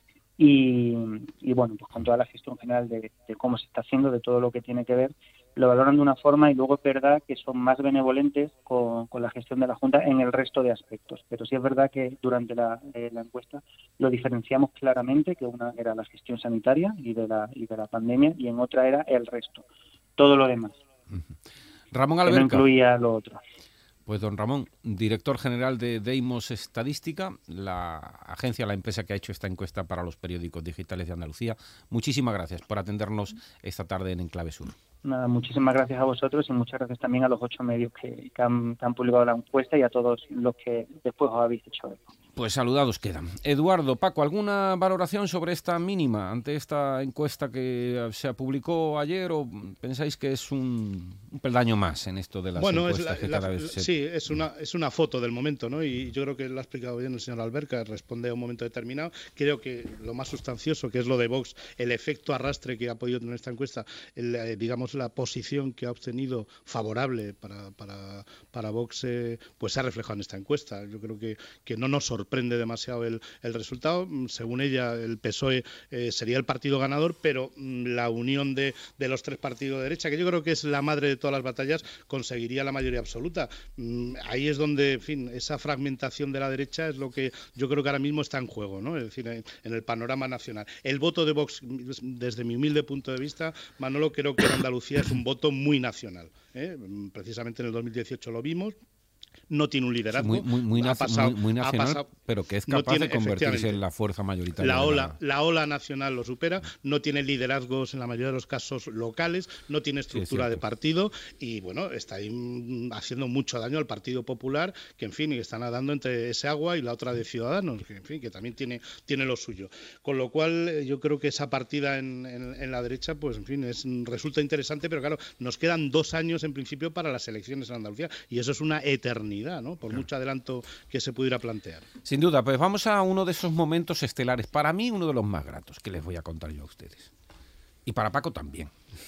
Y, y bueno, pues con toda la gestión general de, de cómo se está haciendo, de todo lo que tiene que ver, lo valoran de una forma, y luego es verdad que son más benevolentes con, con la gestión de la Junta en el resto de aspectos. Pero sí es verdad que durante la, eh, la encuesta lo diferenciamos claramente, que una era la gestión sanitaria y de la, y de la pandemia, y en otra era el resto, todo lo demás. Ramón Alberca. Que no incluía lo otro. Pues don Ramón, director general de Deimos Estadística, la agencia, la empresa que ha hecho esta encuesta para los periódicos digitales de Andalucía, muchísimas gracias por atendernos esta tarde en Enclave Sur. Nada, muchísimas gracias a vosotros y muchas gracias también a los ocho medios que, que, han, que han publicado la encuesta y a todos los que después os habéis hecho eco. Pues saludados quedan. Eduardo, Paco, ¿alguna valoración sobre esta mínima ante esta encuesta que se publicó ayer o pensáis que es un, un peldaño más en esto de las bueno, encuestas es la, que la, cada vez se... Sí, es una, es una foto del momento, ¿no? Y yo creo que lo ha explicado bien el señor Alberca, responde a un momento determinado. Creo que lo más sustancioso, que es lo de Vox, el efecto arrastre que ha podido tener esta encuesta, el, eh, digamos la posición que ha obtenido favorable para, para, para Vox, eh, pues se ha reflejado en esta encuesta. Yo creo que, que no nos sorprende sorprende demasiado el, el resultado. Según ella, el P S O E eh, sería el partido ganador, pero mm, la unión de, de los tres partidos de derecha, que yo creo que es la madre de todas las batallas, conseguiría la mayoría absoluta. Mm, ahí es donde, en fin, esa fragmentación de la derecha es lo que yo creo que ahora mismo está en juego, ¿no? Es decir, en, en el panorama nacional. El voto de Vox, desde mi humilde punto de vista, Manolo, creo que en Andalucía es un voto muy nacional, ¿eh? Precisamente en el dos mil dieciocho lo vimos. No tiene un liderazgo. Sí, muy, muy, ha pasado, muy, muy nacional, pasado, pero que es capaz no tiene, de convertirse en la fuerza mayoritaria. La ola, la... la ola nacional lo supera, no tiene liderazgos en la mayoría de los casos locales, no tiene estructura sí, de partido y, bueno, está ahí haciendo mucho daño al Partido Popular, que, en fin, está nadando entre ese agua y la otra de Ciudadanos, que, en fin, que también tiene, tiene lo suyo. Con lo cual, yo creo que esa partida en, en, en la derecha, pues, en fin, es, resulta interesante, pero, claro, nos quedan dos años, en principio, para las elecciones en Andalucía y eso es una eternidad, ¿no? Por mucho adelanto que se pudiera plantear. Sin duda, pues vamos a uno de esos momentos estelares, para mí uno de los más gratos que les voy a contar yo a ustedes. Y para Paco también.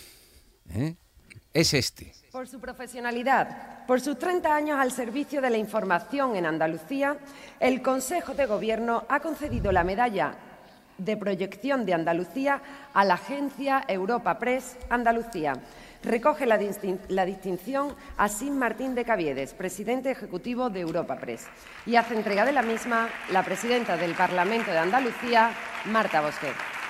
¿Eh? Es este. Por su profesionalidad, por sus treinta años al servicio de la información en Andalucía, el Consejo de Gobierno ha concedido la medalla de proyección de Andalucía a la agencia Europa Press Andalucía. Recoge la, distin la distinción a Sin Martín de Caviedes, presidente ejecutivo de Europa Press, y hace entrega de la misma la presidenta del Parlamento de Andalucía, Marta Bosquet.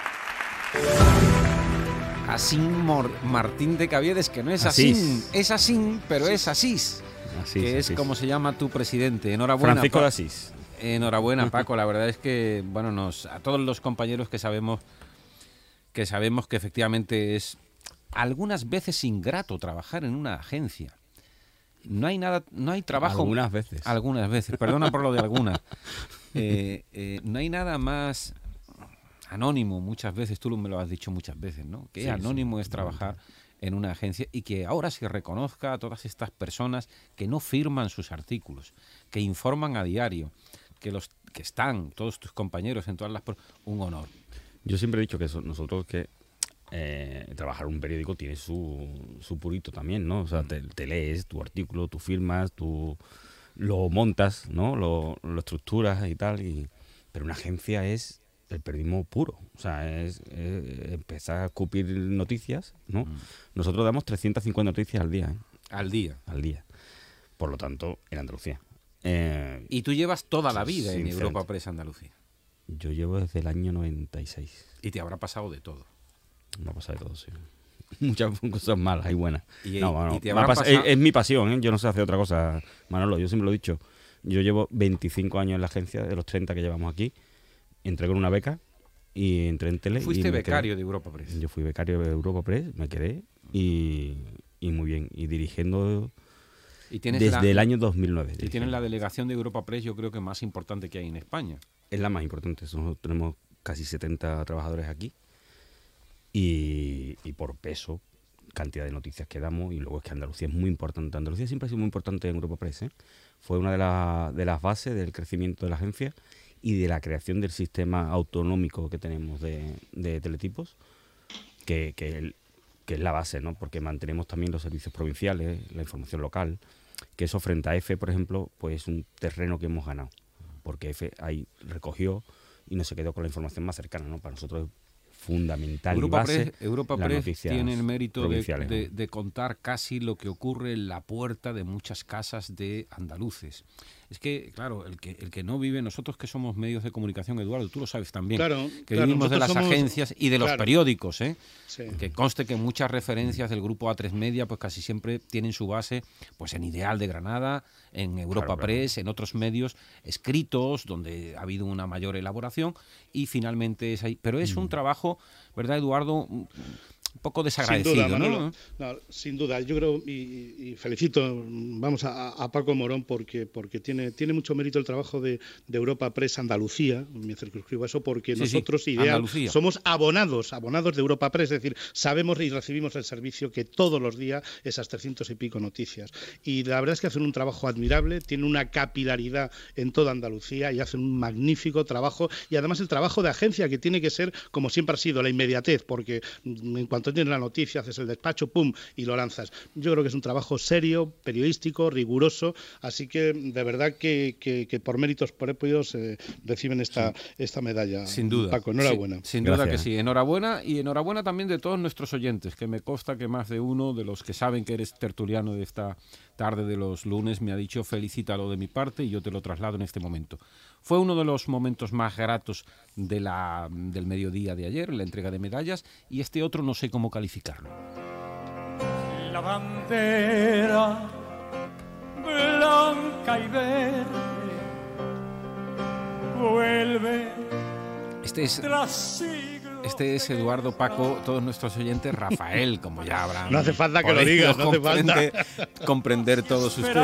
Asín Martín de Caviedes, que no es Asín, es Asín, pero es Asís, Asís que es Asís. Como se llama tu presidente. Enhorabuena. Francisco de Asís. Enhorabuena, Paco. La verdad es que, bueno, nos, a todos los compañeros que sabemos que sabemos que efectivamente es algunas veces ingrato trabajar en una agencia. No hay nada, no hay trabajo. Algunas veces. Algunas veces. Perdona por lo de algunas. Eh, eh, no hay nada más anónimo. Muchas veces tú me lo has dicho muchas veces, ¿no? Que sí, anónimo sí. es trabajar en una agencia y que ahora se reconozca a todas estas personas que no firman sus artículos, que informan a diario, que los que están todos tus compañeros en todas las un honor. Yo siempre he dicho que eso, nosotros que Eh, trabajar en un periódico tiene su, su purito también, ¿no? O sea, te, te lees tu artículo, tú firmas, tú lo montas, ¿no? Lo, lo estructuras y tal, y, pero una agencia es el periodismo puro, o sea, es, es empezar a escupir noticias, ¿no? Mm. Nosotros damos trescientas cincuenta noticias al día, ¿eh? Al día. Al día. Por lo tanto, en Andalucía. Eh, y tú llevas toda la vida en Europa Press Andalucía. Yo llevo desde el año noventa y seis. Y te habrá pasado de todo. Me ha pasado de todo, sí. Muchas cosas malas y buenas. Y, no, bueno, y te pasado... pasado... es, es mi pasión, ¿eh? Yo no sé hacer otra cosa, Manolo. Yo siempre lo he dicho. Yo llevo veinticinco años en la agencia, de los treinta que llevamos aquí. Entré con una beca y entré en tele. ¿Fuiste y becario quedé. de Europa Press? Yo fui becario de Europa Press, me quedé y, y muy bien. Y dirigiendo ¿Y tienes desde la... el año dos mil nueve. Y tienes la delegación de Europa Press, yo creo que más importante que hay en España. Es la más importante. Nosotros tenemos casi setenta trabajadores aquí. Y, y por peso, cantidad de noticias que damos, y luego es que Andalucía es muy importante. Andalucía siempre ha sido muy importante en Europa Press, ¿eh? Fue una de, la, de las bases del crecimiento de la agencia y de la creación del sistema autonómico que tenemos de, de teletipos, que, que, el, que es la base, ¿no? Porque mantenemos también los servicios provinciales, la información local, que eso frente a EFE, por ejemplo, pues es un terreno que hemos ganado, porque EFE ahí recogió y no se quedó con la información más cercana, ¿no? Para nosotros es fundamental Europa y base. Press, Europa Press tiene el mérito de, de, de contar casi lo que ocurre en la puerta de muchas casas de andaluces. Es que, claro, el que el que no vive, nosotros que somos medios de comunicación, Eduardo, tú lo sabes también, claro, que claro, vivimos de las somos... agencias y de los claro. periódicos, ¿eh? Sí. Que conste que muchas referencias del grupo A tres Media, pues casi siempre tienen su base pues en Ideal de Granada, en Europa claro, Press, claro. en otros medios escritos, donde ha habido una mayor elaboración, y finalmente es ahí. Pero es mm. un trabajo, ¿verdad, Eduardo? un poco desagradecido, sin duda, ¿no? Manolo, no, sin duda, yo creo y, y felicito, vamos a, a Paco Morón porque porque tiene tiene mucho mérito el trabajo de, de Europa Press Andalucía, me circunscribo a eso porque sí, nosotros sí, Ideal Andalucía. somos abonados, abonados de Europa Press, es decir, sabemos y recibimos el servicio que todos los días esas trescientas y pico noticias y la verdad es que hacen un trabajo admirable, tienen una capilaridad en toda Andalucía y hacen un magnífico trabajo y además el trabajo de agencia que tiene que ser como siempre ha sido la inmediatez porque en cuanto tienes la noticia haces el despacho, pum, y lo lanzas. Yo creo que es un trabajo serio, periodístico, riguroso, así que de verdad que, que, que por méritos propios eh, reciben esta, sí. esta medalla. Sin duda. Paco, enhorabuena. Sí, sin duda Gracias. que sí, enhorabuena y enhorabuena también de todos nuestros oyentes, que me consta que más de uno de los que saben que eres tertuliano de esta tarde de los lunes me ha dicho felicítalo de mi parte y yo te lo traslado en este momento. Fue uno de los momentos más gratos de la, del mediodía de ayer, la entrega de medallas, y este otro no sé cómo calificarlo. La bandera blanca y verde vuelve. Este es, este es Eduardo, Paco, todos nuestros oyentes, Rafael, como ya habrán. No hace falta que lo digas, no hace falta. Comprender todos ustedes.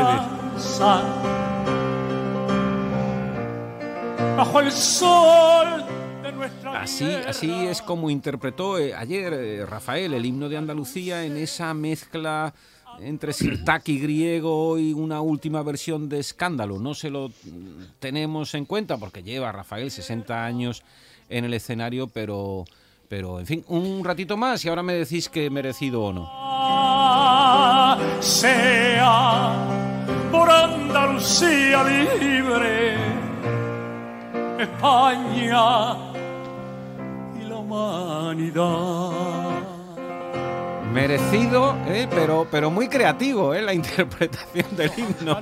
Bajo el sol de nuestra así, así es como interpretó eh, ayer eh, Rafael el himno de Andalucía en esa mezcla entre sirtaki griego y una última versión de Escándalo. No se lo tenemos en cuenta porque lleva Rafael sesenta años en el escenario, pero, pero en fin, un ratito más y ahora me decís que merecido o no. Sea por Andalucía libre, España y la humanidad. Merecido, eh, pero, pero muy creativo, eh, la interpretación del himno.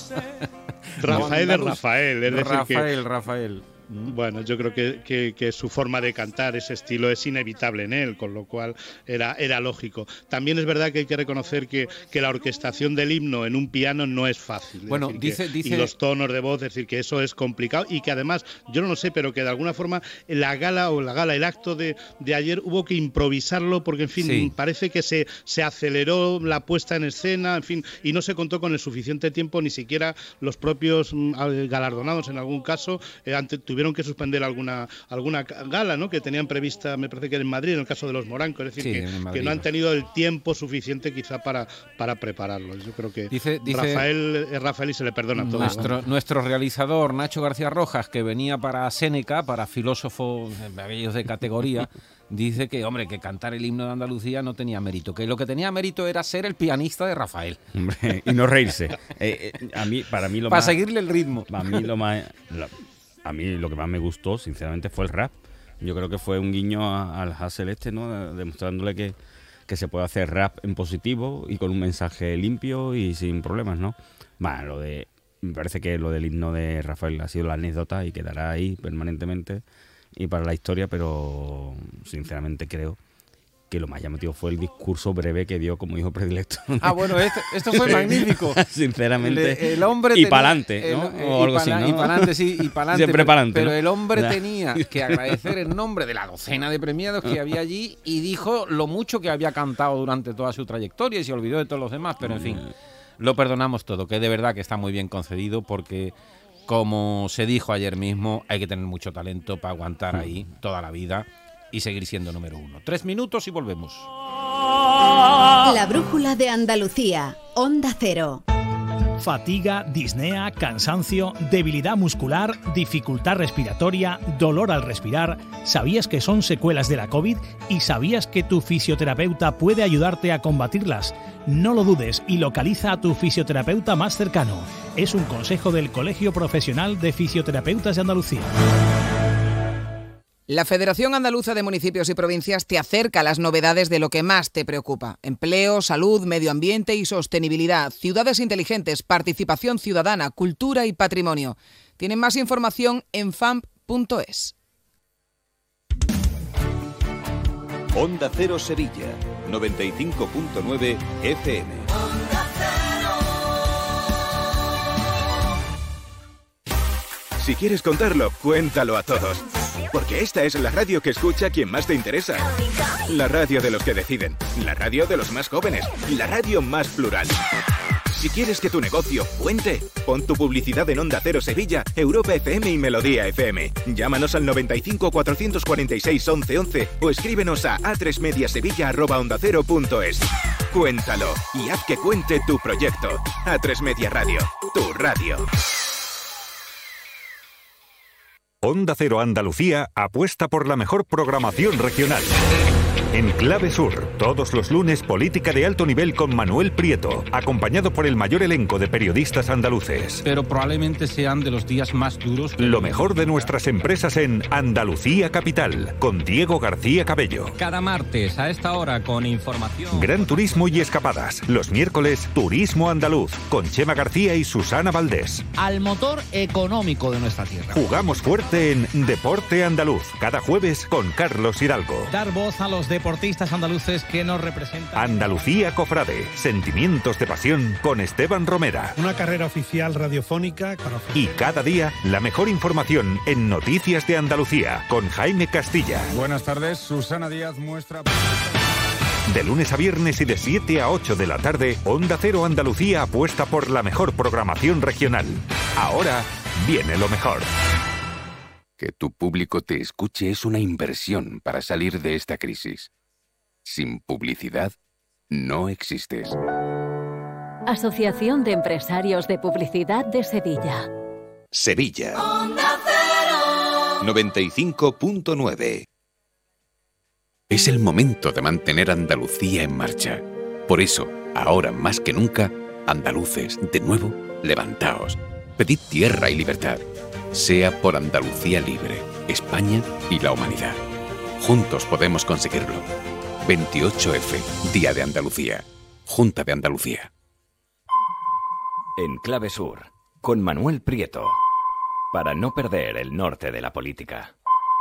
Rafael es Rafael, es decir Rafael, que, Rafael. Bueno, yo creo que, que, que su forma de cantar, ese estilo, es inevitable en él, con lo cual era, era lógico. También es verdad que hay que reconocer que, que la orquestación del himno en un piano no es fácil. Bueno, decir, dice, que, dice... Y los tonos de voz, es decir, que eso es complicado y que además, yo no lo sé, pero que de alguna forma la gala o la gala, el acto de, de ayer hubo que improvisarlo porque, en fin, sí. parece que se, se aceleró la puesta en escena, en fin, y no se contó con el suficiente tiempo, ni siquiera los propios galardonados en algún caso eh, ante, tuvieron que suspender alguna alguna gala, ¿no? Que tenían prevista, me parece que en Madrid, en el caso de los Morancos, es decir, sí, que, Madrid, que no han tenido el tiempo suficiente quizá para, para prepararlo. Yo creo que dice, dice Rafael es Rafael y se le perdona todo. Nuestro, nuestro realizador, Nacho García Rojas, que venía para Séneca, para filósofos aquellos de categoría, dice que, hombre, que cantar el himno de Andalucía no tenía mérito, que lo que tenía mérito era ser el pianista de Rafael. Hombre, y no reírse. eh, eh, a mí, para mí lo para más... Para seguirle el ritmo. A mí lo más... Lo, A mí lo que más me gustó, sinceramente, fue el rap. Yo creo que fue un guiño a, al Hassel este, ¿no? Demostrándole que, que se puede hacer rap en positivo y con un mensaje limpio y sin problemas, ¿no? Bueno, lo de, me parece que lo del himno de Rafael ha sido la anécdota y quedará ahí permanentemente y para la historia, pero sinceramente creo que lo más llamativo fue el discurso breve que dio como hijo predilecto. Ah, bueno, esto, esto fue magnífico. Sinceramente. El, el hombre y tenía, pa'lante, ¿no? El, o algo así, ¿no? Y pa'lante, sí, y pa'lante. Siempre pa'lante, Pero ¿no? el hombre tenía que agradecer en nombre de la docena de premiados que había allí y dijo lo mucho que había cantado durante toda su trayectoria y se olvidó de todos los demás, pero en fin, lo perdonamos todo, que de verdad que está muy bien concedido porque, como se dijo ayer mismo, hay que tener mucho talento para aguantar ahí toda la vida y seguir siendo número uno. Tres minutos y volvemos. La brújula de Andalucía, Onda Cero. Fatiga, disnea, cansancio, debilidad muscular, dificultad respiratoria, dolor al respirar. ¿Sabías que son secuelas de la COVID? ¿Y sabías que tu fisioterapeuta puede ayudarte a combatirlas? No lo dudes y localiza a tu fisioterapeuta más cercano. Es un consejo del Colegio Profesional de Fisioterapeutas de Andalucía. La Federación Andaluza de Municipios y Provincias te acerca a las novedades de lo que más te preocupa. Empleo, salud, medio ambiente y sostenibilidad, ciudades inteligentes, participación ciudadana, cultura y patrimonio. Tienen más información en F A M P punto es. Onda Cero Sevilla, noventa y cinco punto nueve F M. Si quieres contarlo, cuéntalo a todos. porque esta es la radio que escucha quien más te interesa. La radio de los que deciden, la radio de los más jóvenes, la radio más plural. Si quieres que tu negocio cuente, pon tu publicidad en Onda Cero Sevilla, Europa F M y Melodía F M. Llámanos al noventa y cinco, cuatrocientos cuarenta y seis, once once o escríbenos a a tres media sevilla arroba onda cero punto es. Cuéntalo y haz que cuente tu proyecto. A tres Media Radio, tu radio. Onda Cero Andalucía apuesta por la mejor programación regional. En Clave Sur, todos los lunes, política de alto nivel con Manuel Prieto, acompañado por el mayor elenco de periodistas andaluces. Pero probablemente sean de los días más duros. Lo mejor de nuestras empresas en Andalucía Capital, con Diego García Cabello. Cada martes a esta hora con información. Gran turismo y escapadas. Los miércoles, Turismo Andaluz, con Chema García y Susana Valdés. Al motor económico de nuestra tierra. Jugamos fuerte en Deporte Andaluz, cada jueves con Carlos Hidalgo. Dar voz a los deportistas andaluces que nos representan. Andalucía Cofrade, sentimientos de pasión con Esteban Romera. Una carrera oficial radiofónica. Para... Y cada día la mejor información en Noticias de Andalucía con Jaime Castilla. Buenas tardes, Susana Díaz muestra... De lunes a viernes y de siete a ocho de la tarde, Onda Cero Andalucía apuesta por la mejor programación regional. Ahora viene lo mejor. Que tu público te escuche es una inversión para salir de esta crisis. Sin publicidad, no existes. Asociación de Empresarios de Publicidad de Sevilla. Sevilla. Onda Cero. noventa y cinco punto nueve. Es el momento de mantener Andalucía en marcha. Por eso, ahora más que nunca, andaluces, de nuevo, levantaos. Pedid tierra y libertad. Sea por Andalucía libre, España y la humanidad. Juntos podemos conseguirlo. veintiocho efe, Día de Andalucía. Junta de Andalucía. En Clave Sur, con Manuel Prieto. Para no perder el norte de la política.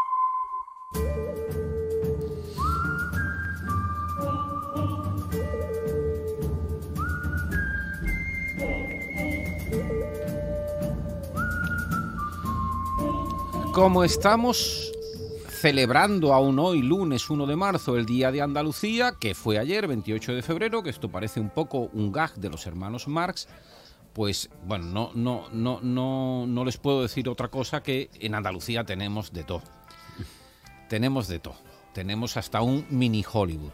Como estamos celebrando aún hoy, lunes uno de marzo, el Día de Andalucía, que fue ayer, veintiocho de febrero, que esto parece un poco un gag de los hermanos Marx, pues, bueno, no, no, no, no, no les puedo decir otra cosa que en Andalucía tenemos de todo. Tenemos de todo. Tenemos hasta un mini Hollywood.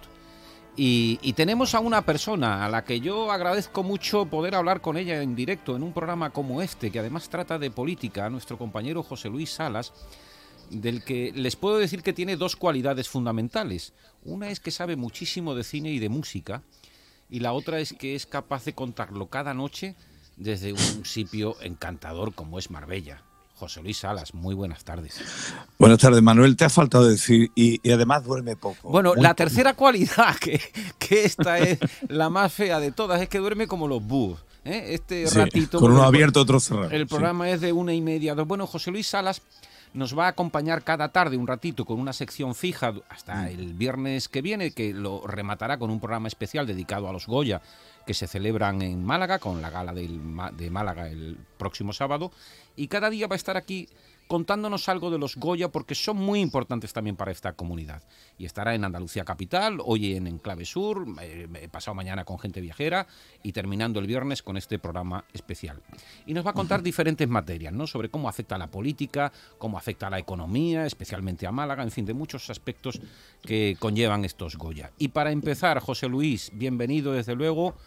Y, y tenemos a una persona a la que yo agradezco mucho poder hablar con ella en directo en un programa como este, que además trata de política, nuestro compañero José Luis Salas, del que les puedo decir que tiene dos cualidades fundamentales. Una es que sabe muchísimo de cine y de música, y la otra es que es capaz de contarlo cada noche desde un sitio encantador como es Marbella. José Luis Salas, muy buenas tardes. Buenas tardes, Manuel. Te ha faltado decir, y, y además duerme poco. Bueno, la poco. tercera cualidad, que, que esta es la más fea de todas, es que duerme como los búhos. ¿eh? Este sí, ratito... Con uno abierto, otro cerrado. El programa sí. es de una y media. Dos. Bueno, José Luis Salas nos va a acompañar cada tarde un ratito con una sección fija hasta mm. el viernes que viene, que lo rematará con un programa especial dedicado a los Goya, que se celebran en Málaga, con la gala del, de Málaga el próximo sábado, y cada día va a estar aquí contándonos algo de los Goya, porque son muy importantes también para esta comunidad. Y estará en Andalucía Capital, hoy en Enclave Sur, eh, pasado mañana con Gente Viajera, y terminando el viernes con este programa especial. Y nos va a contar uh-huh. diferentes materias, ¿no? Sobre cómo afecta a la política, cómo afecta a la economía, especialmente a Málaga, en fin, de muchos aspectos que conllevan estos Goya. Y para empezar, José Luis, bienvenido desde luego.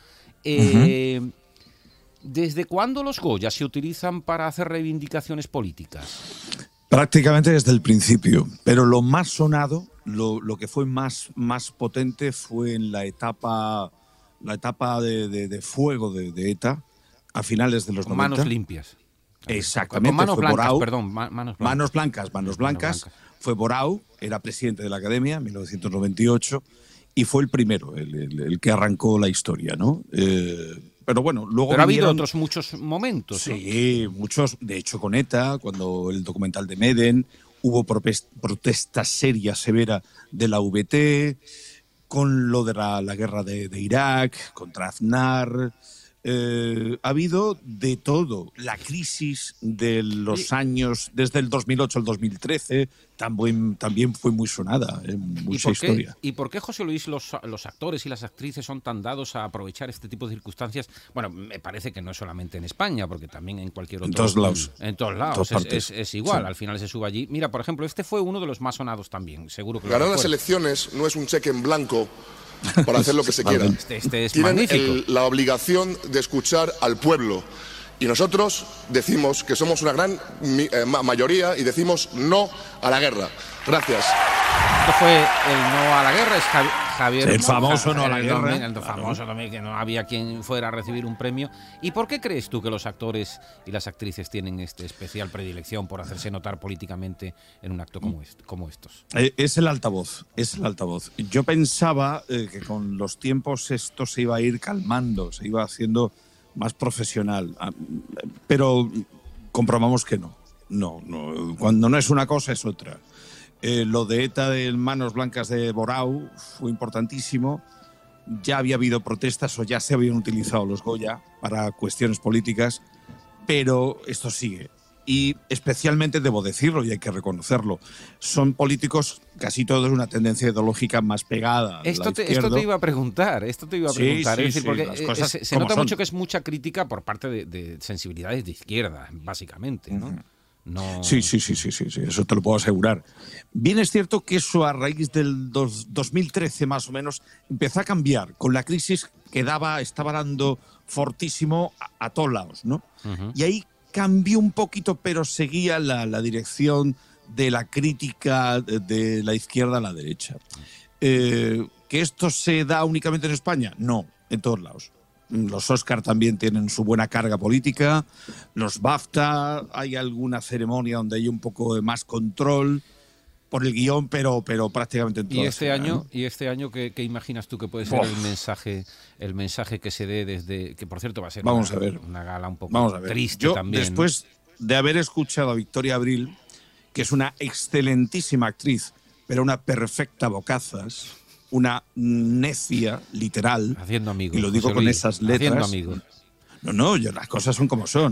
Eh, uh-huh. ¿Desde cuándo los Goya se utilizan para hacer reivindicaciones políticas? Prácticamente desde el principio, pero lo más sonado, lo, lo que fue más, más potente fue en la etapa, la etapa de, de, de fuego de, de ETA, a finales de los Con noventa. manos limpias. Exactamente. Con manos fue blancas, Borau, perdón, ma- manos blancas. Manos blancas, manos blancas. Manos blancas. Fue Borau, era presidente de la Academia en mil novecientos noventa y ocho y fue el primero, el, el, el que arrancó la historia, ¿no? Eh, Pero bueno, luego Pero ha vinieron... habido otros muchos momentos, ¿no? Sí, muchos. De hecho, con ETA, cuando el documental de Meden, hubo protesta seria, severa de la V T, con lo de la, la guerra de, de Irak, contra Aznar, Eh, ha habido de todo. La crisis de los Sí. años, desde el dos mil ocho al dos mil trece, también, también fue muy sonada en ¿Y mucha por, qué, historia. ¿Y por qué, José Luis, los, los actores y las actrices son tan dados a aprovechar este tipo de circunstancias? Bueno, me parece que no es solamente en España, porque también en cualquier otro... En todos lados. En todos lados. En todas es, es, partes. es igual, Sí. al final se sube allí. Mira, por ejemplo, este fue uno de los más sonados también, seguro que lo Ganar las recuerdas. elecciones no es un cheque en blanco para hacer lo que se quiera. Este, este es Tienen magnífico. el- la obligación de escuchar al pueblo. Y nosotros decimos que somos una gran mi- eh, ma- mayoría y decimos no a la guerra. Gracias. Esto fue el no a la guerra, es Javi- Javier... El famoso no a la el guerra. Domingo, El famoso también, que no había quien fuera a recibir un premio. ¿Y por qué crees tú que los actores y las actrices tienen este especial predilección por hacerse notar políticamente en un acto como, este, como estos? Eh, Es el altavoz, es el altavoz. Yo pensaba eh, que con los tiempos esto se iba a ir calmando, se iba haciendo más profesional, Ah, pero comprobamos que no. No, no. Cuando no es una cosa es otra. Eh, lo de ETA de Manos Blancas de Borau fue importantísimo. Ya había habido protestas o ya se habían utilizado los Goya para cuestiones políticas, pero esto sigue. Y especialmente, debo decirlo y hay que reconocerlo, son políticos casi todos de una tendencia ideológica más pegada a la Esto te, izquierda. esto te iba a preguntar, esto te iba a Sí, preguntar. sí, es decir, sí, porque las eh, cosas se, se como nota son. mucho que es mucha crítica por parte de, de sensibilidades de izquierda, básicamente, ¿no? No... Sí, sí, sí, sí, sí, sí, eso te lo puedo asegurar. Bien es cierto que eso a raíz del dos- dos mil trece más o menos empezó a cambiar con la crisis que daba, estaba dando fortísimo a, a todos lados, ¿no? Ujú. Y ahí cambió un poquito, pero seguía la, la dirección de la crítica de, de la izquierda a la derecha. Eh, ¿Que esto se da únicamente en España? No, en todos lados. Los Oscar también tienen su buena carga política. Los BAFTA, hay alguna ceremonia donde hay un poco de más control por el guión, pero, pero prácticamente en Y todas. este año, y este año ¿qué, qué imaginas tú que puede ser Uf. el mensaje, el mensaje que se dé desde, que por cierto va a ser Vamos una, a ver. una gala un poco Vamos a ver. triste Yo, también? después de haber escuchado a Victoria Abril, que es una excelentísima actriz, pero una perfecta bocazas, una necia literal, Haciendo amigos. y lo digo José con Luis, esas letras. Haciendo amigos. No, no, yo, las cosas son como son.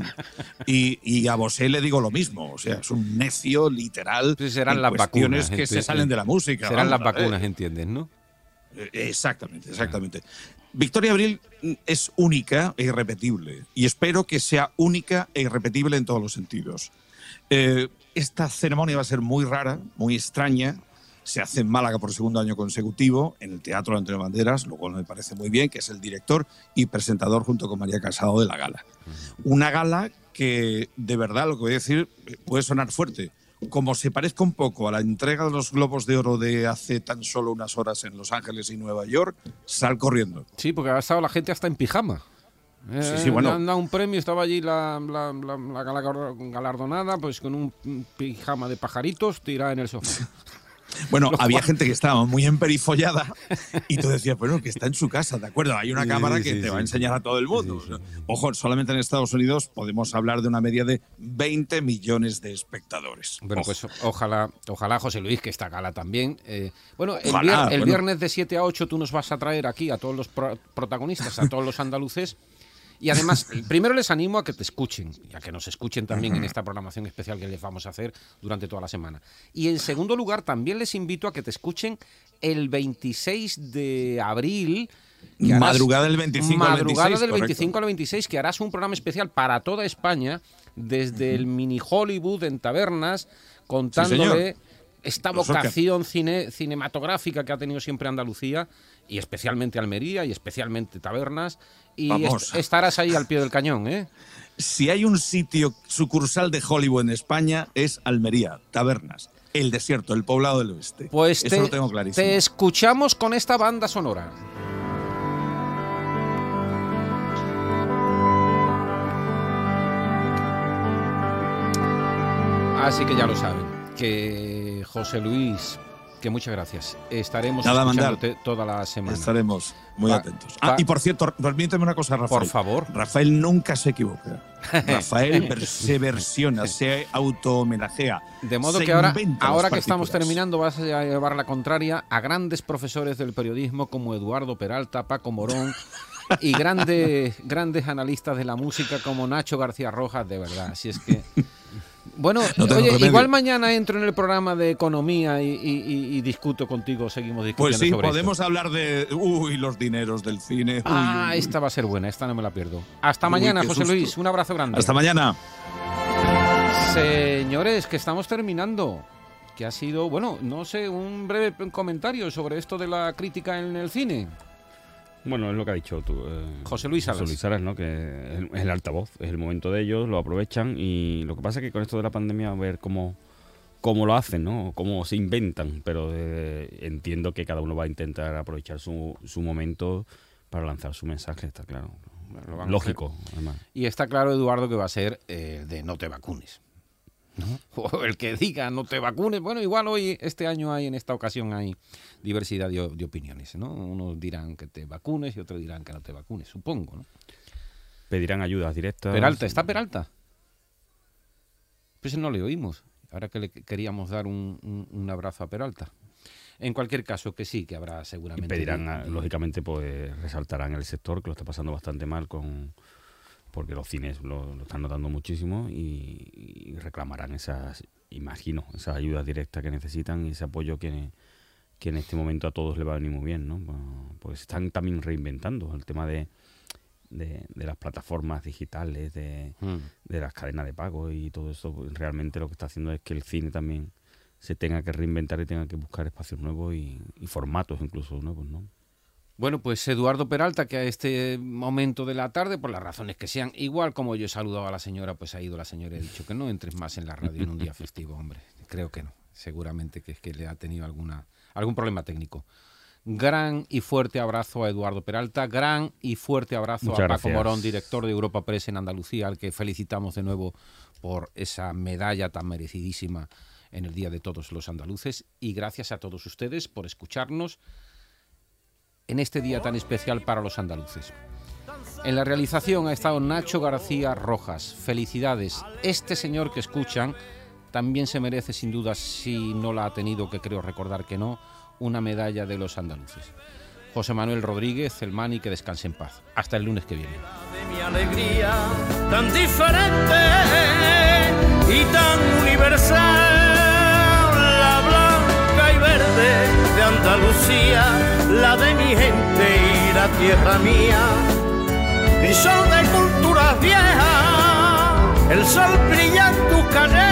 Y, y a Bosé le digo lo mismo. O sea, es un necio literal. Pues serán en las cuestiones vacunas. que enti- se salen de la música. Serán las vamos a ver. vacunas, entiendes, ¿no? Eh, Exactamente, exactamente. Victoria Abril mm, es única e irrepetible. Y espero que sea única e irrepetible en todos los sentidos. Eh, esta ceremonia va a ser muy rara, muy extraña. Se hace en Málaga por segundo año consecutivo, en el Teatro Antonio Banderas, lo cual me parece muy bien, que es el director y presentador junto con María Casado de la gala. Una gala que, de verdad, lo que voy a decir, puede sonar fuerte. Como se parezca un poco a la entrega de los Globos de Oro de hace tan solo unas horas en Los Ángeles y Nueva York, sal corriendo. Sí, porque ha estado la gente hasta en pijama. Eh, Sí, sí, bueno. Le han dado un premio, estaba allí la, la, la- la gala- galardonada, pues con un un pijama de pajaritos tirada en el sofá. Bueno, Lo había cual- gente que estaba muy emperifollada y tú decías, bueno, que está en su casa, ¿de acuerdo? Hay una Sí, cámara sí, que sí, te va a sí. enseñar a todo el mundo. Ojo, solamente en Estados Unidos podemos hablar de una media de veinte millones de espectadores. Bueno, Ojo. pues ojalá, ojalá, José Luis, que esta gala también. eh, bueno, el, Ojalá, vier- el bueno. viernes de siete a ocho tú nos vas a traer aquí a todos los pro- protagonistas, a todos los andaluces. Y además, primero les animo a que te escuchen, y a que nos escuchen también en esta programación especial que les vamos a hacer durante toda la semana. Y en segundo lugar, también les invito a que te escuchen el veintiséis de abril. que harás- Madrugada del veinticinco al madrugada veintiséis, del correcto. veinticinco al veintiséis, que harás un programa especial para toda España, desde el mini Hollywood en tabernas, contándole esta Los Oscar. vocación cine, cinematográfica que ha tenido siempre Andalucía, y especialmente Almería, y especialmente tabernas, y Vamos. est- estarás ahí al pie del cañón, ¿eh? Si hay un sitio sucursal de Hollywood en España es Almería, Tabernas, el desierto, el poblado del oeste. Pues Eso te, lo tengo clarísimo. te escuchamos con esta banda sonora. Así que ya lo saben, que José Luis, que muchas gracias. Estaremos Nada, mandar. escuchándote toda la semana. Estaremos muy Pa- atentos. pa- Ah, y por cierto, permíteme una cosa, Rafael. Por favor. Rafael nunca se equivoca. Rafael ver- se versiona, se auto-homenajea. De modo se que ahora, inventa las ahora que estamos partituras. terminando, vas a llevar la contraria a grandes profesores del periodismo como Eduardo Peralta, Paco Morón y grandes, grandes analistas de la música como Nacho García Rojas, de verdad. Así es que... Bueno, no oye, igual mañana entro en el programa de economía y, y, y, y discuto contigo, seguimos discutiendo pues sí, sobre podemos esto. hablar de, uy, los dineros del cine. Uy, ah, uy, uy. esta va a ser buena, esta no me la pierdo. Hasta Uy, mañana, qué José susto. Luis, un abrazo grande. Hasta mañana. Señores, que estamos terminando. Que ha sido, bueno, no sé, un breve comentario sobre esto de la crítica en el cine. Bueno, es lo que ha dicho tú, eh, José Luis Salas. José Luis Salas, ¿no? Que es el, es el altavoz, es el momento de ellos, lo aprovechan y lo que pasa es que con esto de la pandemia a ver cómo, cómo lo hacen, ¿no? Cómo se inventan, pero eh, entiendo que cada uno va a intentar aprovechar su, su momento para lanzar su mensaje, está claro. Lógico, además. Y está claro, Eduardo, que va a ser eh, de no te vacunes, ¿no? O el que diga no te vacunes. Bueno, igual hoy, este año hay, en esta ocasión hay diversidad de, de opiniones, ¿no? Unos dirán que te vacunes y otros dirán que no te vacunes, supongo, ¿no? Pedirán ayudas directas. Peralta, ¿está Peralta? Pues no le oímos. Ahora que le queríamos dar un, un, un abrazo a Peralta. En cualquier caso, que sí, que habrá seguramente... Y pedirán, de, de... lógicamente, pues resaltarán el sector, que lo está pasando bastante mal con... porque los cines lo, lo están notando muchísimo y, y reclamarán esas, imagino, esas ayudas directas que necesitan y ese apoyo que, que en este momento a todos le va a venir muy bien, ¿no? Pues están también reinventando el tema de, de, de las plataformas digitales, de, mm. de las cadenas de pago y todo eso. Pues realmente lo que está haciendo es que el cine también se tenga que reinventar y tenga que buscar espacios nuevos y, y formatos incluso nuevos, ¿no? Bueno, pues Eduardo Peralta, que a este momento de la tarde, por las razones que sean, igual como yo he saludado a la señora, pues ha ido la señora y ha dicho que no entres más en la radio en un día festivo, hombre. Creo que no. Seguramente que es que le ha tenido alguna algún problema técnico. Gran y fuerte abrazo a Eduardo Peralta, gran y fuerte abrazo Muchas a Paco gracias. Morón, director de Europa Press en Andalucía, al que felicitamos de nuevo por esa medalla tan merecidísima en el Día de Todos los Andaluces. Y gracias a todos ustedes por escucharnos en este día tan especial para los andaluces. En la realización ha estado Nacho García Rojas. Felicidades. Este señor que escuchan también se merece, sin duda, si no la ha tenido, que creo recordar que no, una medalla de los andaluces. José Manuel Rodríguez, el Mani, que descanse en paz. Hasta el lunes que viene. De mi alegría tan diferente y tan universal, la blanca y verde de Andalucía, la de mi gente y la tierra mía. Y son de culturas viejas, el sol brilla en tu calle